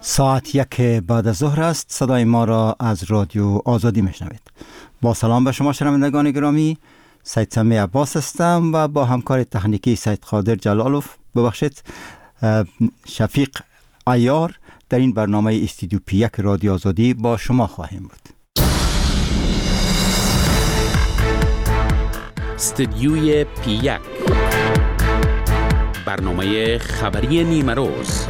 ساعت 1 بعد از ظهر است. صدای ما را از رادیو آزادی میشنوید. با سلام به شما شنوندگان گرامی، سید سمی عباس هستم و با همکار تکنیکی سید قادر جلالوف شفیق عیار در این برنامه استودیو پی 1 رادیو آزادی با شما خواهیم بود. استودیوی پی 1 برنامه خبری نیمه روز.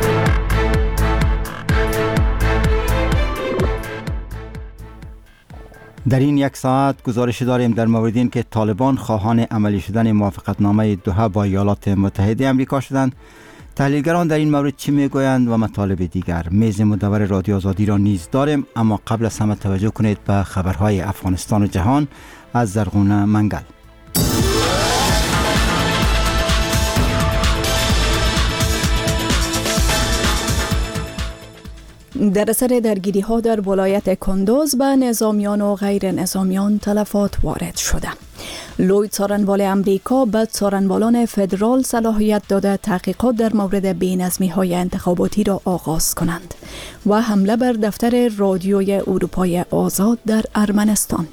در این یک ساعت گزارش داریم در مورد این که طالبان خواهان عملی شدن موافقتنامه دوحه با ایالات متحده آمریکا شدند. تحلیلگران در این مورد چی میگویند و مطالب دیگر. میز مدور رادیو آزادی را نیز داریم، اما قبل از همه توجه کنید به خبرهای افغانستان و جهان از زرغونه منگل. در اثر درگیری ها در ولایت کندوز به نظامیان و غیر نظامیان تلفات وارد شده. لوید څارنوال امریکا به څارنوالان فدرال صلاحیت داده تحقیقات در مورد بی‌نظمی های انتخاباتی را آغاز کنند و حمله بر دفتر رادیوی اروپای آزاد در ارمنستان.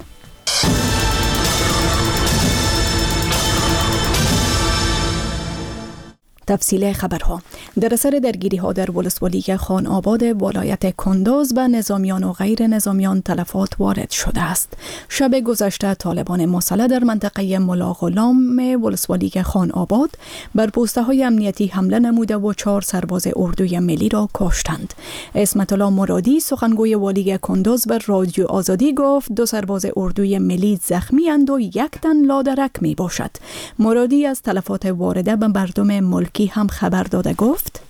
تفصیل خبرها. در اثر درگیری ها در ولسوالی خان آباد ولایت کندوز به نظامیان و غیر نظامیان تلفات وارد شده است. شب گذشته طالبان مسلح در منطقه ملا غلام ولسوالی خان آباد بر پوسته های امنیتی حمله نموده و 4 سرباز اردوی ملی را کشتند. عصمت الله مرادی سخنگوی والی کندوز بر رادیو آزادی گفت 2 سرباز اردوی ملی زخمی اند و 1 تن لادرک می باشد. مرادی از تلفات وارده به مردم ملکی هم خبر داده گفت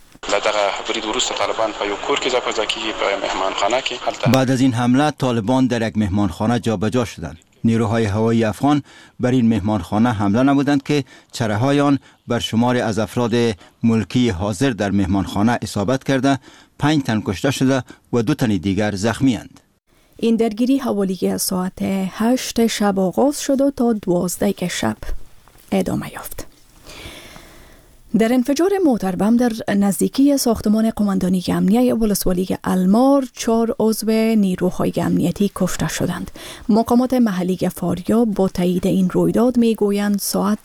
بعد از این حمله طالبان در یک مهمانخانه جابجا شدند. نیروهای هوایی افغان بر این مهمانخانه حمله نمودند که چره‌های آن بر شماری از افراد ملکی حاضر در مهمانخانه اصابت کرده، 5 تن کشته شده و 2 تن دیگر زخمی اند. این درگیری حوالی از ساعت 8 شب آغاز شد و تا 12 شب ادامه یافت. در انفجار موتر بم در نزدیکی ساختمان قماندانی امنیه ولسوالی المار 4 عضو نیروهای امنیتی کشته شدند. مقامات محلی فاریاب با تایید این رویداد میگویند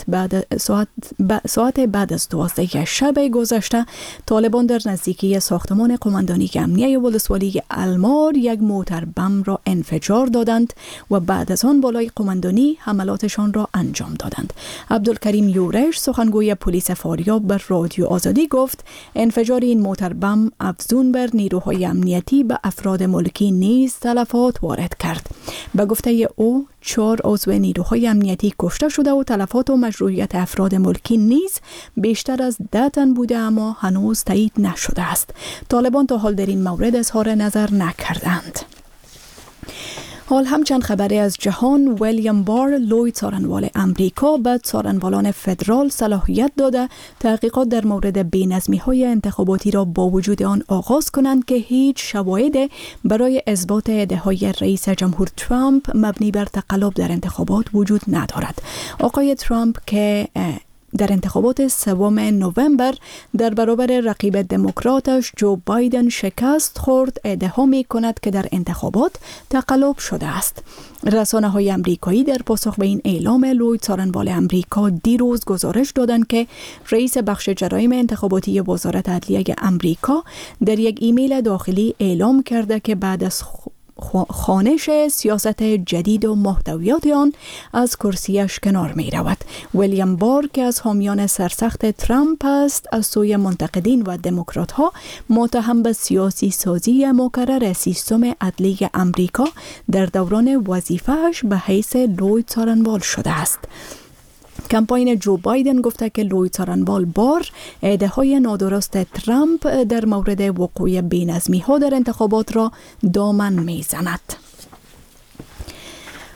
ساعت بعد از 12 شب گذشته طالبان در نزدیکی ساختمان قماندانی امنیه ولسوالی المار یک موتر بم را انفجار دادند و بعد از آن بالای قماندانی حملاتشان را انجام دادند. عبدالکریم یورش سخنگوی پلیس فاریاب بر رادیو آزادی گفت انفجار این موتر بم افزون بر نیروهای امنیتی به افراد ملکی نیز تلفات وارد کرد. به گفته او 4 عضو نیروهای امنیتی کشته شده و تلفات و مجروحیت افراد ملکی نیز بیشتر از 10 تن بوده، اما هنوز تایید نشده است. طالبان تا حال در این مورد اظهار نظر نکردند. حال همچند خبری از جهان. ویلیام بار لوید څارنوال امریکا به څارنوالان فدرال صلاحیت داده تحقیقات در مورد بی‌نظمی‌های انتخاباتی را با وجود آن آغاز کنند که هیچ شواهد برای اثبات ادعاهای رئیس جمهور ترامپ مبنی بر تقلب در انتخابات وجود ندارد. آقای ترامپ که در انتخابات 3 نوامبر در برابر رقیب دموکراتش جو بایدن شکست خورد ادعا می کند که در انتخابات تقلب شده است. رسانه‌های آمریکایی در پاسخ به این اعلام لوید څارنوال امریکا دیروز گزارش دادند که رئیس بخش جرایم انتخاباتی وزارت عدلیه امریکا در یک ایمیل داخلی اعلام کرده که بعد از خوانش سیاست جدید و محتویات آن از کرسیش کنار می رود. ویلیام بار که از حامیان سرسخت ترامپ است از سوی منتقدین و دموکرات ها متهم به سیاسی سازی مکرر سیستم عدلی امریکا در دوران وظیفه‌اش به حیث لوید څارنوال شده است. کمپاین جو بایدن گفته که لوید څارنوال بار ادعاهای نادرست ترامپ در مورد وقوع بی‌نظمی‌ها در انتخابات را دامن می‌زند.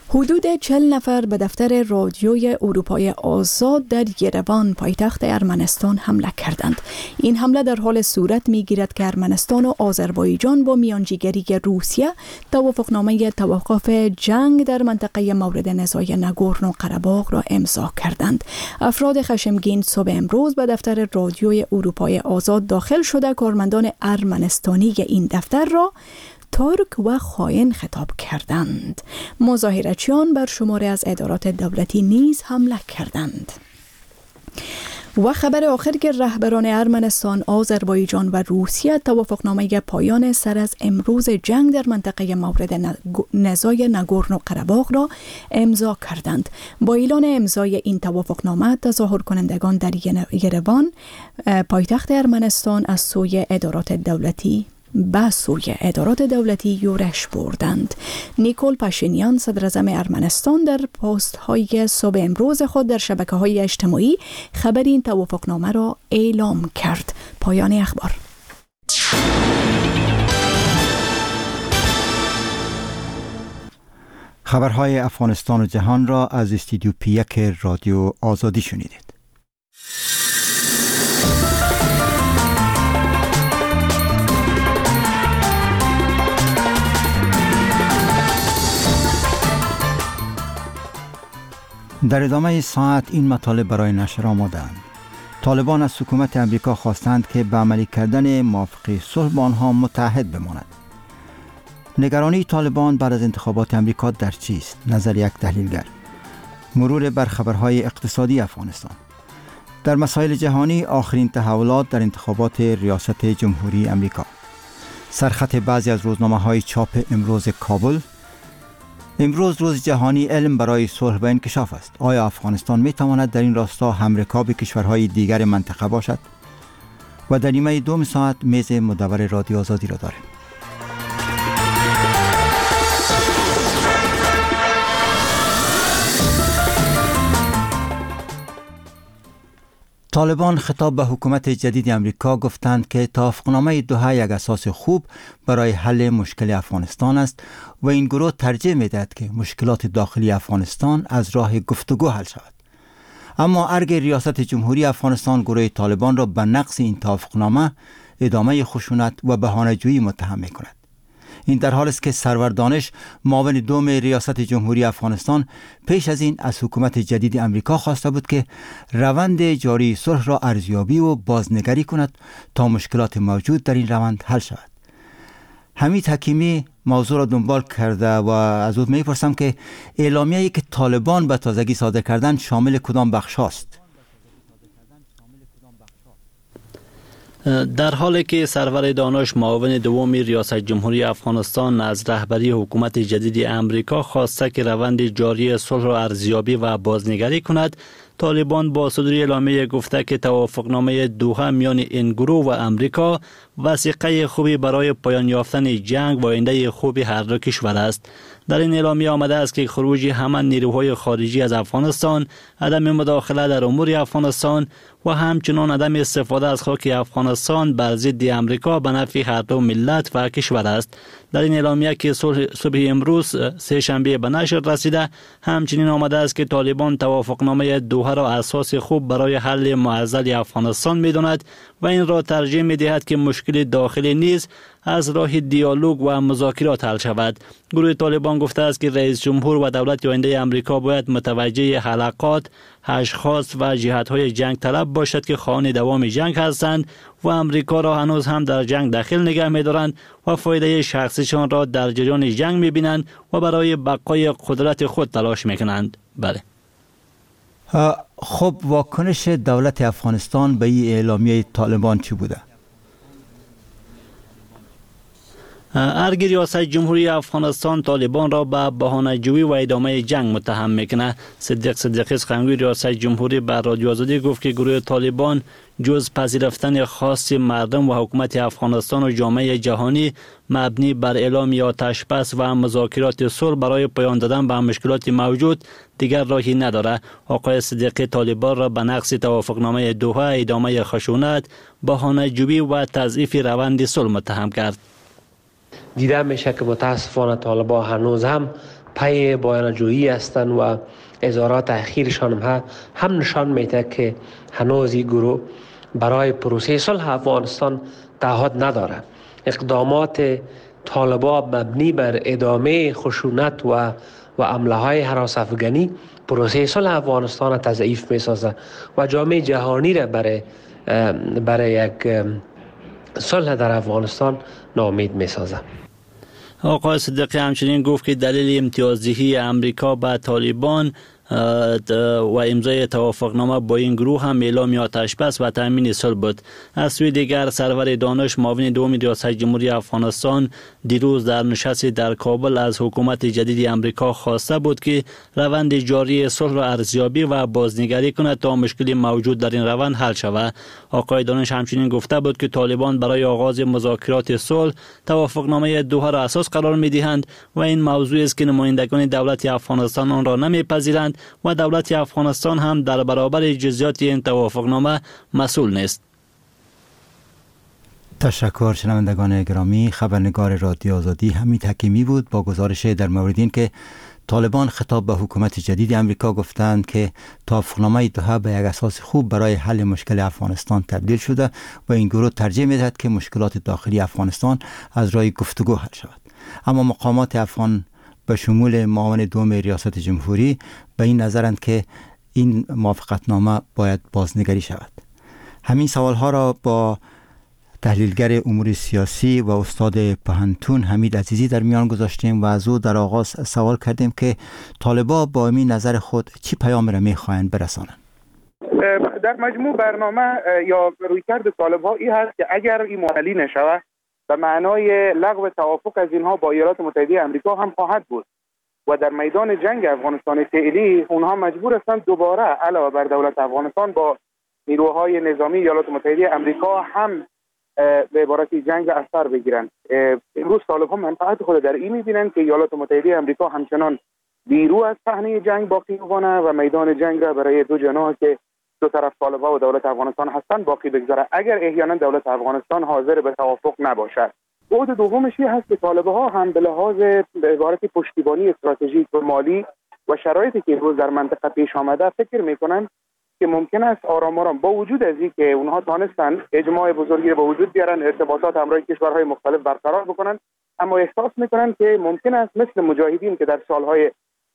حدود 40 نفر به دفتر رادیوی اروپای آزاد در یروان پایتخت ارمنستان حمله کردند. این حمله در حال صورت می‌گیرد که ارمنستان و آذربایجان با میانجیگری روسیه توافقنامه توقف جنگ در منطقه مورد نزاع ناگورنو قره‌باغ را امضا کردند. افراد خشمگین صبح امروز به دفتر رادیوی اروپای آزاد داخل شده کارمندان ارمنستانی این دفتر را ترک و خائن خطاب کردند. مظاهرچیان بر شماری از ادارات دولتی نیز حمله کردند. و خبر آخر که رهبران ارمنستان، آذربایجان و روسیه توافقنامه پایان سر از امروز جنگ در منطقه مورد نزاع ناگورنو قره‌باغ را امضا کردند. با اعلان امضای این توافقنامه تظاهر کنندگان در یروان پایتخت ارمنستان از سوی ادارات دولتی یورش بردند. نیکول پاشینیان صدر اعظم ارمنستان در پست های صبح امروز خود در شبکه های اجتماعی خبر این توافقنامه را اعلام کرد. پایان اخبار. خبرهای افغانستان و جهان را از استودیو پی1 رادیو آزادی شنیدید. در ادامه ساعت این مطالب برای نشر آمدند. طالبان از حکومت امریکا خواستند که به عملی کردن موافقه صلح با آنها متحد بماند. نگرانی طالبان بعد از انتخابات امریکا در چیست؟ نظر یک تحلیلگر. مرور بر خبرهای اقتصادی افغانستان. در مسائل جهانی آخرین تحولات در انتخابات ریاست جمهوری امریکا. سرخط بعضی از روزنامه‌های چاپ امروز کابل. امروز روز جهانی علم برای صلح و انکشاف است. آیا افغانستان می تواند در این راستا همرکاب کشورهای دیگر منطقه باشد؟ و در نیمه دوم ساعت میز مدور رادیو آزادی را داریم. طالبان خطاب به حکومت جدید امریکا گفتند که توافقنامه دوحه یک اساس خوب برای حل مشکل افغانستان است و این گروه ترجیح می‌دهد که مشکلات داخلی افغانستان از راه گفتگو حل شود. اما ارگ ریاست جمهوری افغانستان گروه طالبان را به نقض این توافقنامه، ادامه خشونت و بهانه‌جویی متهم می‌کند. این در حالی است که سرور دانش، معاون دوم ریاست جمهوری افغانستان، پیش از این از حکومت جدید امریکا خواسته بود که روند جاری صلح را ارزیابی و بازنگری کند تا مشکلات موجود در این روند حل شود. حمید حکیمی موضوع را دنبال کرده و از او میپرسم که اعلامیه‌ای که طالبان به تازگی صادر کردند شامل کدام بخش است؟ در حالی که سرور دانش، معاون دوم ریاست جمهوری افغانستان، از رهبری حکومت جدید امریکا خواسته که روند جاری صلح را ارزیابی و بازنگری کند، طالبان با صدور اعلامیه گفته که توافقنامه دوحه میان این گروه و امریکا وثیقه خوبی برای پایان یافتن جنگ و آینده خوبی هر دو کشور است. در این اعلامیه آمده است که خروج همه نیروهای خارجی از افغانستان، عدم مداخله در امور افغانستان و همچنان عدم استفاده از خاک افغانستان بر ضد امریکا به نفع هر دو ملت و کشور است. در این اعلامیه که صبح امروز سه شنبه به نشر رسیده، همچنین آمده است که طالبان توافقنامه دوحه را اساس خوب برای حل معضل افغانستان می‌داند و این را ترجیح می‌دهد که مشکل داخلی نیز از راه دیالوگ و مذاکرات حل شود. گروه طالبان گفته است که رئیس جمهور و دولت آینده امریکا باید متوجه حلقات، اشخاص و جهت‌های جنگ طلب باشد که خواهان دوام جنگ هستند و امریکا را هنوز هم در جنگ داخل نگه می‌دارند و فایده شخصیشان را در جریان جنگ می‌بینند و برای بقای قدرت خود تلاش می‌کنند. بله. خب واکنش دولت افغانستان به این اعلامیه طالبان چی بوده؟ ارگ ریاست جمهوری افغانستان طالبان را به بهانه‌جویی و ادامه جنگ متهم میکنه. صدیقی سخنگوی ریاست جمهوری بر رادیو آزادی گفت که گروه طالبان جز پذیرفتن خواست مردم و حکومت افغانستان و جامعه جهانی مبنی بر اعلام آتش بس و مذاکرات صلح برای پایان دادن به مشکلات موجود دیگر راهی نداره. آقای صدیقی طالبان را به نقض توافقنامه دوحه، ادامه خشونت، بهانه‌جویی و تضعیف روند صلح متهم کرد. دیده میشه که متاسفانه طالبان هنوز هم پی بیانجویی هستند و اظهارات اخیرشان هم نشان میده که هنوز این گروه برای پروسه صلح افغانستان تعهد نداره. اقدامات طالبان مبنی بر ادامه خشونت و عمله های هراس افغانی پروسه صلح افغانستان را تضعیف می سازه و جامعه جهانی را برای یک صلح در افغانستان ناامید می سازه. آقای صدیقی همچنین گفت که دلیل امتیازدهی امریکا به طالبان و امضای توافقنامه با این گروه هم اعلام آتش بس و تامین صلح بود. از سوی دیگر سرور دانش معاون دوم ریاست جمهوری افغانستان دیروز در نشستی در کابل از حکومت جدید امریکا خواسته بود که روند جاری صلح را ارزیابی و بازنگری کند تا مشکل موجود در این روند حل شود. آقای دانش همچنین گفته بود که طالبان برای آغاز مذاکرات صلح توافقنامه دوحه را اساس قرار می‌دهند و این موضوع است که نمایندگان دولت افغانستان آن را نمی‌پذیرند و دولت افغانستان هم در برابر جزئیات این توافقنامه مسئول نیست. تشکر. شنوندگان گرامی، خبرنگار رادیو آزادی حمید حکیمی بود با گزارش در مورد این که طالبان خطاب به حکومت جدید امریکا گفتند که توافقنامه دوحه به یک اساس خوب برای حل مشکل افغانستان تبدیل شده و این گروه ترجیح می‌دهد که مشکلات داخلی افغانستان از راه گفتگو حل شود. اما مقامات افغان به شمول معاون دوم ریاست جمهوری به این نظرند که این موافقتنامه باید بازنگری شود. همین سوالها را با تحلیلگر امور سیاسی و استاد پهنتون حمید عزیزی در میان گذاشتیم و از او در آغاز سوال کردیم که طالبان با این نظر خود چی پیام را میخواهند برسانند؟ در مجموع برنامه یا رویکرد طالبان این هست که اگر این معطلی نشود به معنای لغو توافق از اینها با ایالات متحده آمریکا هم خواهد بود و در میدان جنگ افغانستان فعلی اونها مجبور هستند دوباره علاوه بر دولت افغانستان با نیروهای نظامی ایالات متحده آمریکا هم به عبارت جنگ اثر بگیرند. امروز طالبان منفعت خود در این می‌بینند که ایالات متحده آمریکا همچنان بیرو از صحنه جنگ باقی بمانه و میدان جنگ را برای دو جناح که دو طرف طالبان و دولت افغانستان هستند باقی بگذاره اگر احیانا دولت افغانستان حاضر به توافق نباشد. بعد دومش این هست که طالبان هم به لحاظ به عبارت پشتیبانی استراتژیک و مالی و شرایطی که امروز در منطقه پیش آمده فکر میکنند که ممکن است آرام آرام با وجود از این که اونها تانستن اجماع بزرگی به وجود بیارن، ارتباطات همراه کشورهای مختلف برقرار بکنن، اما احساس میکنن که ممکن است مثل مجاهدین که در سالهای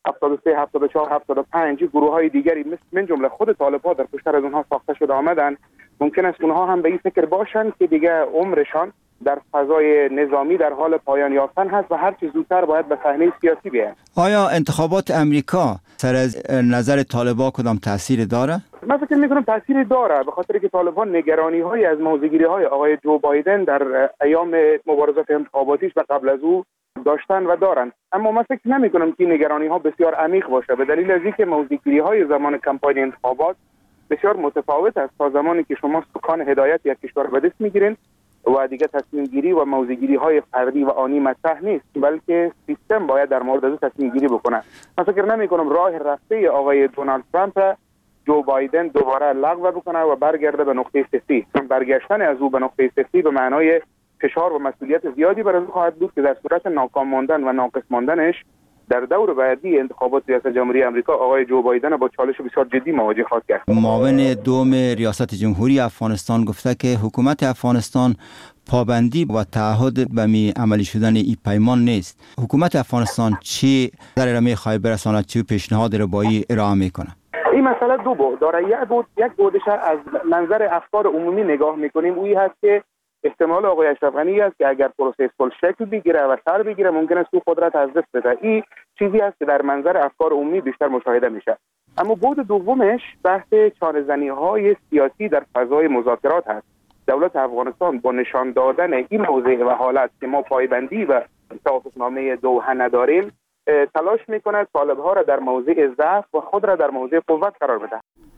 73 74 75 گروه‌های دیگری من جمله خود طالبان در پشتر از اونها ساخته شده آمدن، ممکن است اونها هم به این فکر باشند که دیگه عمرشان در فضای نظامی در حال پایان یافتن هست و هر چه زودتر باید به صحنه سیاسی بیاید. آیا انتخابات امریکا سر از نظر طالبان کدام تاثیر داره؟ من فکر می‌کنم تاثیر داره، به خاطر که طالبان نگرانی‌های از موضع‌گیری‌های آقای جو بایدن در ایام مبارزات انتخاباتیش و قبل از او داشتن و دارن، اما من فکر نمی‌کنم که نگرانی‌ها بسیار عمیق باشه به دلیل از اینکه موضع‌گیری‌های زمان کمپاین انتخابات بسیار متفاوت است تا زمانی که شما سکان هدایت یک کشور به دست می‌گیرین و دیگه تصمیم گیری و موضع گیری های فردی و آنی مطرح نیست، بلکه سیستم باید در مورد از تصمیم گیری بکنه. من فکر نمی کنم راه رفته آقای دونالد ترامپ جو بایدن دوباره لغو بکنه و برگرده به نقطه صفری. برگشتن از او به نقطه صفری به معنای فشار و مسئولیت زیادی بر او خواهد بود که در صورت ناکام ماندن و ناقص ماندنش در دور بعدی انتخابات ریاست جمهوری آمریکا آقای جو بایدن با چالش بسیار جدی مواجه خواهد کرد. معاون دوم ریاست جمهوری افغانستان گفته که حکومت افغانستان پابندی و تعهد به عملی شدن این پیمان نیست. حکومت افغانستان چی در میخواد برساند، چه پیشنهاد را با این ارائه میکنه؟ این مسئله دو بعد داره. یک بعدش از منظر افکار عمومی نگاه میکنیم، اویی هست که احتمال آقای اشرف غنی است که اگر پروسه صلح شکل بگیره و سر بگیره ممکن است او قدرت از دست بده. این چیزی است که در منظر افکار عمومی بیشتر مشاهده میشه. اما بعد دومش بحث چانه‌زنی‌های سیاسی در فضای مذاکرات هست. دولت افغانستان با نشان دادن این موضوع و حالت که ما پایبندی و توافقنامه دوحه نداریم تلاش میکنه طالب‌ها را در موضع ضعف و خود را در موضع قوت قرار بده.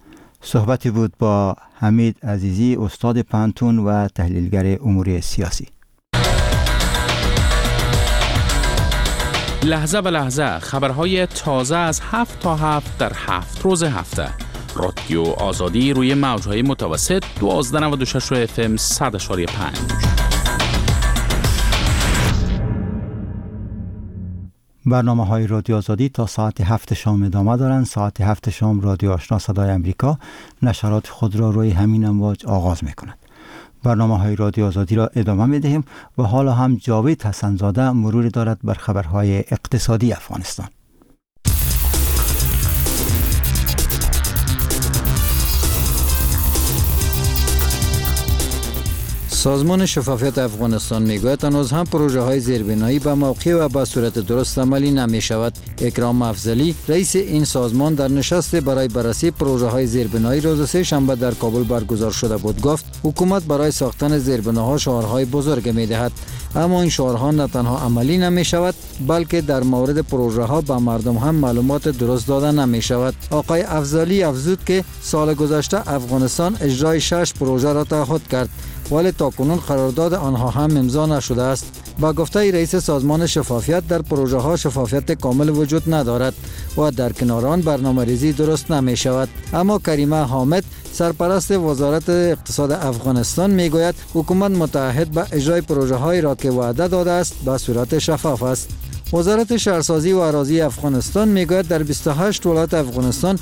صحبتی بود با حمید عزیزی، استاد پهنتون و تحلیلگر امور سیاسی. لحظه به لحظه خبرهای تازه از 7 تا 7 در 7 روز هفته. رادیو آزادی روی موجهای متوسط 1296 FM 100.5. برنامه‌های رادیو آزادی تا ساعت 7 شام ادامه دارند. ساعت 7 شام رادیو آشنا صدای امریکا نشرات خود را روی همین امواج آغاز می‌کند. برنامه‌های رادیو آزادی را ادامه می‌دهیم و حالا هم جاوید حسن‌زاده مروری دارد بر خبرهای اقتصادی افغانستان. سازمان شفافیت افغانستان میگوید هنوز هم پروژه های زیربنایی به موقع و به صورت درست عملی نمی شود. اکرام افضلی رئیس این سازمان در نشست برای بررسی پروژه های زیربنایی روز سه شنبه در کابل برگزار شده بود گفت حکومت برای ساختن زیربناها شعارهای بزرگ می دهد، اما این شعارها نه تنها عملی نمی شود بلکه در مورد پروژه ها به مردم هم معلومات درست داده نمی شود. آقای افضلی افزود که سال گذشته افغانستان اجرای 6 پروژه را تعهد کرد ولی تاکنون قرارداد آنها هم امضا نشده است. با گفته رئیس سازمان شفافیت در پروژه ها شفافیت کامل وجود ندارد و در کنار آن برنامه‌ریزی درست نمی شود. اما کریمه حامد سرپرست وزارت اقتصاد افغانستان میگوید حکومت متعهد به اجرای پروژه هایی را که وعده داده است به صورت شفاف است. وزارت شهرسازی و اراضی افغانستان میگوید در 28 ولایت افغانستان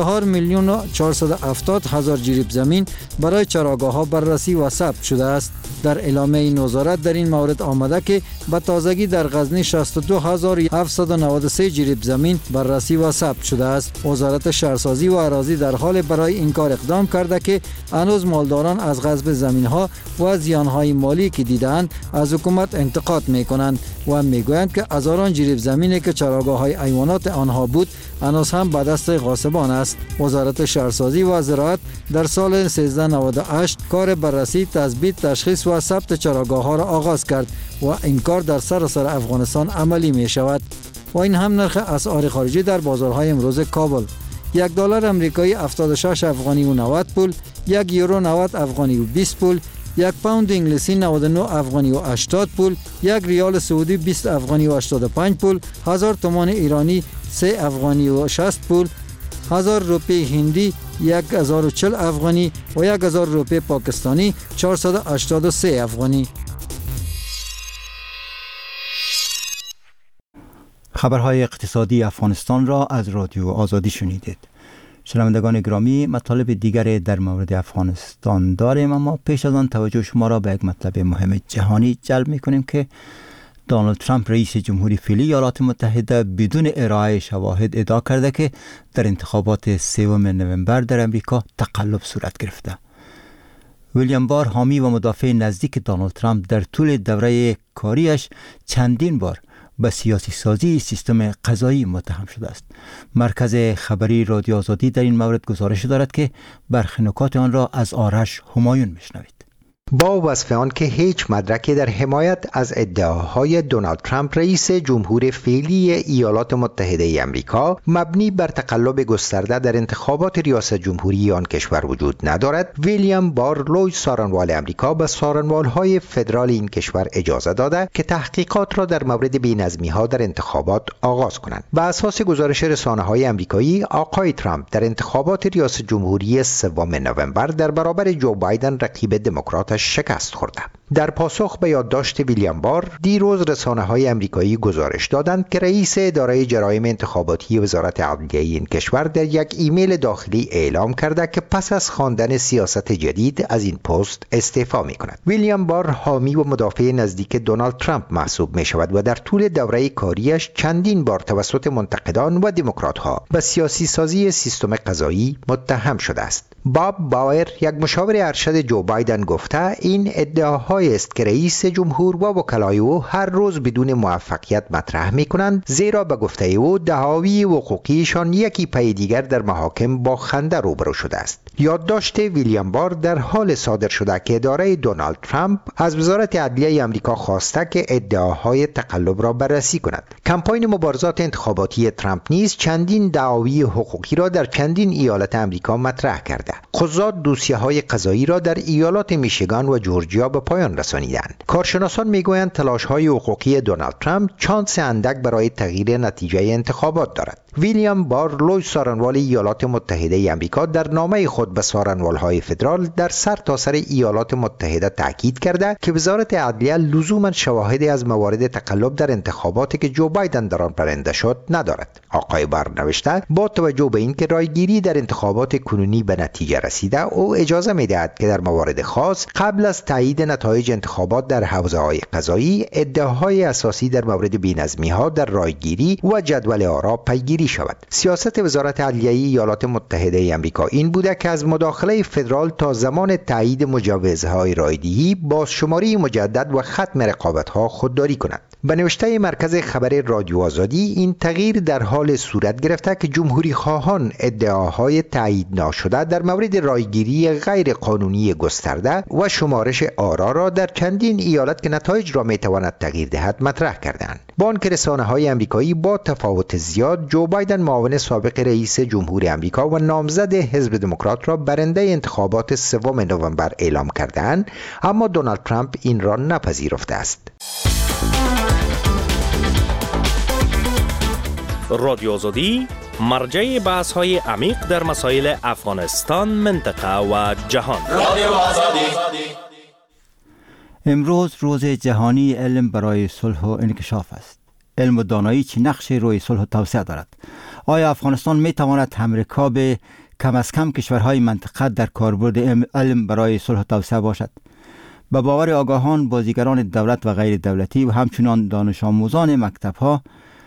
4,470,000 جریب زمین برای چراگاه‌ها بررسی و ثبت شده است. در اعلامیه این وزارت در این مورد آمده که به تازگی در غزنی 62,793 جریب زمین بررسی و ثبت شده است. وزارت شهرسازی و اراضی در حال برای این کار اقدام کرده که هنوز مالداران از غصب زمین‌ها و زیان‌های مالی که دیده‌اند از حکومت انتقاد می‌کنند و میگویند که هزاران جریب زمینی که چراگاه‌های حیوانات آنها بود هنوز هم به دست غاصبان است. وزارت شهرسازی و زراعت در سال 1398 کار بررسی، تثبیت، تشخیص و ثبت چراگاه‌ها را آغاز کرد و این کار در سراسر افغانستان عملی می شود. و این هم نرخ اسعار خارجی در بازارهای امروز کابل: $1 امریکایی 76 افغانی و 90 پول، $1 یورو 90 افغانی و 20 پول، 1 پوند انگلیسی 99 افغانی و 80 پول، 1 ریال سعودی 20 افغانی و 85 پول، 1000 تومان ایرانی 3 افغانی و 60 پول، 1000 روپیه هندی 1040 افغانی و 1000 روپیه پاکستانی 483 افغانی. خبرهای اقتصادی افغانستان را از رادیو آزادی شنیدید. شنوندگان گرامی، مطالب دیگری در مورد افغانستان داریم، اما پیش از آن توجه شما را به یک مطلب مهم جهانی جلب می‌کنیم که دونالد ترامپ رئیس جمهوری فعلی ایالات متحده بدون ارائه شواهد ادعا کرده که در انتخابات 3 نوامبر در امریکا تقلب صورت گرفته. ویلیام بار، حامی و مدافع نزدیک دونالد ترامپ، در طول دوره کاریش چندین بار به سیاسی سازی سیستم قضایی متهم شده است. مرکز خبری رادیو آزادی در این مورد گزارش دارد که برخی نکات آن را از آرش همایون میشنوید. با وصف آن که هیچ مدرکی در حمایت از ادعاهای دونالد ترامپ رئیس جمهور فعلی ایالات متحده آمریکا مبنی بر تقلب گسترده در انتخابات ریاست جمهوری آن کشور وجود ندارد، ویلیام بارلوی، سارنوال آمریکا، به سارنوال‌های فدرال این کشور اجازه داده که تحقیقات را در مورد بی‌نظمی‌ها در انتخابات آغاز کنند. بر اساس گزارش رسانه‌های آمریکایی، آقای ترامپ در انتخابات ریاست جمهوری 3 نوامبر در برابر جو بایدن رقیب دموکرات شکست خورده. در پاسخ به یادداشت ویلیام بار، دیروز رسانه‌های آمریکایی گزارش دادند که رئیس اداره جرایم انتخاباتی وزارت عدلیه این کشور در یک ایمیل داخلی اعلام کرده که پس از خواندن سیاست جدید از این پست استعفا می‌کند. ویلیام بار حامی و مدافع نزدیک دونالد ترامپ محسوب می‌شود و در طول دوره کاریش چندین بار توسط منتقدان و دموکرات‌ها به سیاسی سازی سیستم قضایی متهم شده است. باب باور، یک مشاور ارشد جو بایدن، گفته این ادعاهای است که رئیس جمهور و وکلای او هر روز بدون موفقیت مطرح می‌کنند، زیرا به گفته او دعاوی حقوقیشان یکی پی دیگر در محاکم با خنده روبرو شده است. یادداشت ویلیام بار در حال صادر شده که اداره دونالد ترامپ از وزارت عدلیه آمریکا خواسته که ادعاهای تقلب را بررسی کند. کمپاین مبارزات انتخاباتی ترامپ نیز چندین دعاوی حقوقی را در چندین ایالت آمریکا مطرح کرده. قضات دوسیه‌های قضایی را در ایالات میشیگان و جورجیا به پایان رسانیدند. کارشناسان میگویند تلاش‌های حقوقی دونالد ترامپ چانس اندک برای تغییر نتیجه انتخابات دارد. ویلیام بارلو سارنوال ایالات متحده آمریکا در نامه خود به سارنوال‌های فدرال در سرتاسر ایالات متحده تاکید کرده که وزارت عدلیه لزوما شواهدی از موارد تقلب در انتخاباتی که جو بایدن در آن برنده شد ندارد. آقای بار نوشته با توجه به اینکه رایگیری در انتخابات کنونی به نتیجه رسیده او اجازه می‌دهد که در موارد خاص قبل از تایید نتایج انتخابات در حوزه‌های قضایی ادعاهای اساسی در مورد بی‌نظمی‌ها در رایگیری و جدول آرا پیگیری شود. سیاست وزارت عدلیه ایالات متحده آمریکا این بوده که از مداخله فدرال تا زمان تایید مجوزهای رایدهی بازشماری مجدد و ختم رقابت‌ها خودداری کند. به نوشته مرکز خبر رادیو آزادی این تغییر در حال صورت گرفته که جمهوری خواهان ادعاهای تایید ناشده در مورد رایگیری غیر قانونی گسترده و شمارش آرا را در چندین ایالت که نتایج را میتواند تغییر دهد مطرح کردند. با آنکه رسانه‌های آمریکایی با تفاوت زیاد جو بایدن معاون سابق رئیس جمهور آمریکا و نامزد حزب دموکرات را برنده انتخابات 3 نوامبر اعلام کردند، اما دونالد ترامپ این را نپذیرفته است. رادیو آزادی مرجع بحث‌های عمیق در مسائل افغانستان، منطقه و جهان. رادیو آزادی. امروز روز جهانی علم برای صلح و انکشاف است. علم و دانایی چه نقشی روی صلح و توسعه دارد؟ آیا افغانستان می تواند همرکاب کم از کم کشورهای منطقه در کاربرد علم برای صلح و توسعه باشد؟ به باور آگاهان، بازیگران دولت و غیر دولتی و همچنان دانش آموزان مکتب‌ها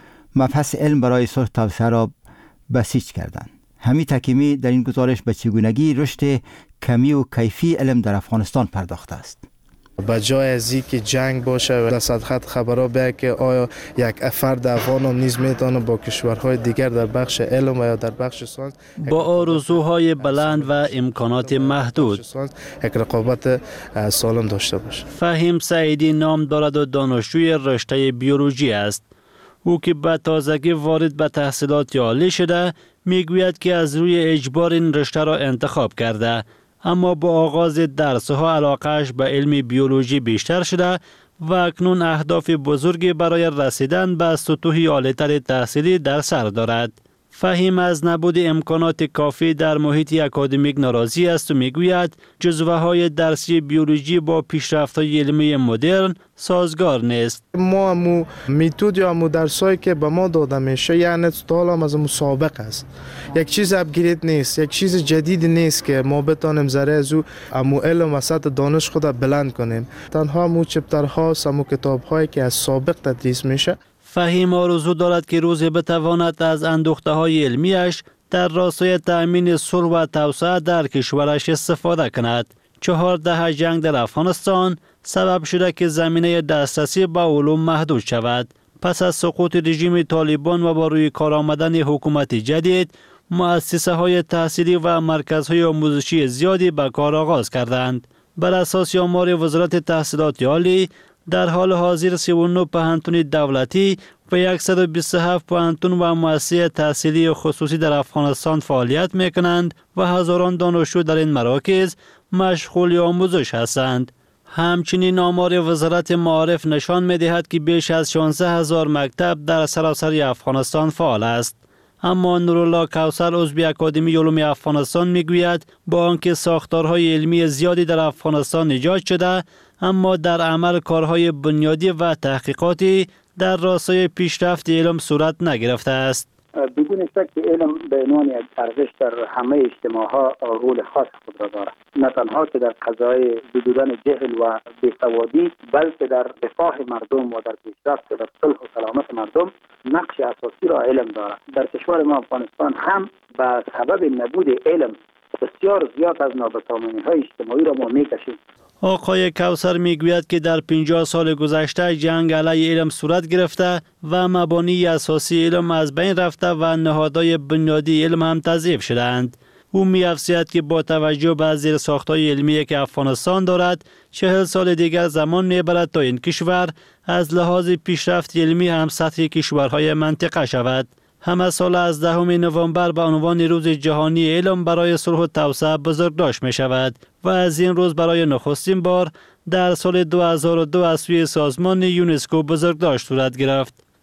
مبحث علم برای صلح و توسعه را بسیج کردند. حمید حکیمی در این گزارش به چگونگی رشد کمی و کیفی علم در افغانستان پرداخته است. به جای از اینکه جنگ باشه و صدخط خبرها بیاید که آیا یک فرد افغان هم نیز میتونه با کشورهای دیگر در بخش علم و یا در بخش ساینس با آرزوهای بلند و امکانات محدود یک رقابت سالم داشته باشه. فهیم سعیدی نام دارد و دانشجوی رشته بیولوژی است. او که به تازگی وارد به تحصیلات عالی شده میگوید که از روی اجبار این رشته را انتخاب کرده، اما با آغاز درس‌ها علاقه‌اش به علم بیولوژی بیشتر شده و اکنون اهداف بزرگی برای رسیدن به سطوح عالی‌تر تحصیلی در سر دارد. فهیم از نبود امکانات کافی در محیط اکادمیک ناراضی است و میگوید جزوه‌های درسی بیولوژی با پیشرفت‌های علمی مدرن سازگار نیست. ما میتود یا درسایی که به ما داده میشه یعنی توتال از مسابقه است. یک چیز اپگرید نیست، یک چیز جدید نیست که ما بتونیم ذره از او علم و سطح دانش خود بلند کنیم. تنها مو چپترها و کتاب‌هایی که از سابق تدریس میشه. فهیم آرزو دارد که روزی بتواند از اندوخته‌های علمیش در راستای تأمین صلح و توسعه در کشورش استفاده کند. 4 دهه جنگ در افغانستان سبب شده که زمینه دسترسی به علوم محدود شود. پس از سقوط رژیم طالبان و با روی کار آمدن حکومت جدید، مؤسسه‌های تحصیلی و مرکزهای آموزشی زیادی به کار آغاز کردند. بر اساس آمار وزارت تحصیلات عالی، در حال حاضر 39 پوهنتون دولتی و 127 پوهنتون و مؤسسه تحصیلی خصوصی در افغانستان فعالیت می‌کنند و هزاران دانشجو در این مراکز مشغول آموزش هستند. همچنین آمار وزارت معارف نشان می‌دهد که بیش از 16,000 مکتب در سراسر افغانستان فعال است. اما نورالله کوثر عضو اکادمی علوم افغانستان میگوید با آنکه ساختارهای علمی زیادی در افغانستان ایجاد شده، اما در عمل کارهای بنیادی و تحقیقاتی در راستای پیشرفت علم صورت نگرفته است. بدون شک که علم به عنوان یک ارزش در همه اجتماعها رول خاص خود را دارد، نه تنها که در قضای حدودن جهل و بیسوادی، بلکه در رفاه مردم و در پیشرفت و در صلح و سلامت مردم نقش اساسی را علم دارد. در کشور ما افغانستان هم به سبب نبود علم بسیار زیاد از نابسامانی‌های اجتماعی را ما می‌کشیم. آقای کوثر میگوید که در 50 سال گذشته جنگ علیه علم صورت گرفته و مبانی اساسی علم از بین رفته و نهادهای بنیادی علم هم تضعیف شدند. او می‌افزاید که با توجه به زیرساخت‌های علمی که افغانستان دارد، 40 سال دیگر زمان می‌برد تا این کشور از لحاظ پیشرفت علمی هم سطح کشورهای منطقه شود. همه سال از 10 نوامبر به عنوان روز جهانی علم برای صلح و توسعه بزرگداشت می شود و از این روز برای نخستین بار در سال 2002 از سوی سازمان یونسکو بزرگداشت صورت گرفت.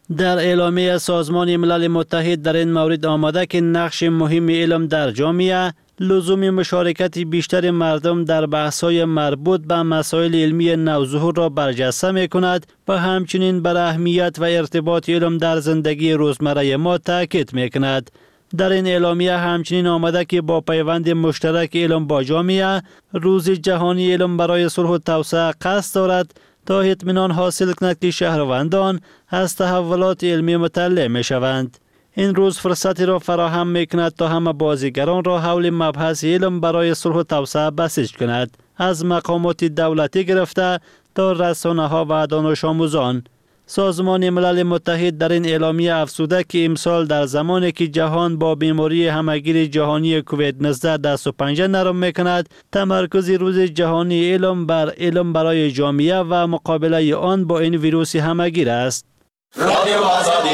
در اعلامیه سازمان ملل متحد در این مورد آمده که نقش مهم علم در جامعه لزوم مشارکت بیشتر مردم در بحث‌های مربوط به مسائل علمی نوظهور را برجسته می‌کند و همچنین بر اهمیت و ارتباط علم در زندگی روزمره ما تاکید می‌کند. در این اعلامیه همچنین آمده که با پیوند مشترک علم با جامعه، روز جهانی علم برای صلح و توسعه قصد دارد تا اطمینان حاصل کند که شهروندان از تحولات علمی مطلع می‌شوند. این روز فرصتی را فراهم می‌کند تا همه بازیگران را حول مبحث علم برای صلح و توسعه بسیج کند، از مقامات دولتی گرفته تا رسانه‌ها و دانش آموزان. سازمان ملل متحد در این اعلامیه افزوده که امسال در زمانی که جهان با بیماری همهگیر جهانی کووید 19 دست و پنجه نرم می‌کند، تمرکز روز جهانی علم بر علم برای جامعه و مقابله آن با این ویروس همهگیر است. رادیو آزادی.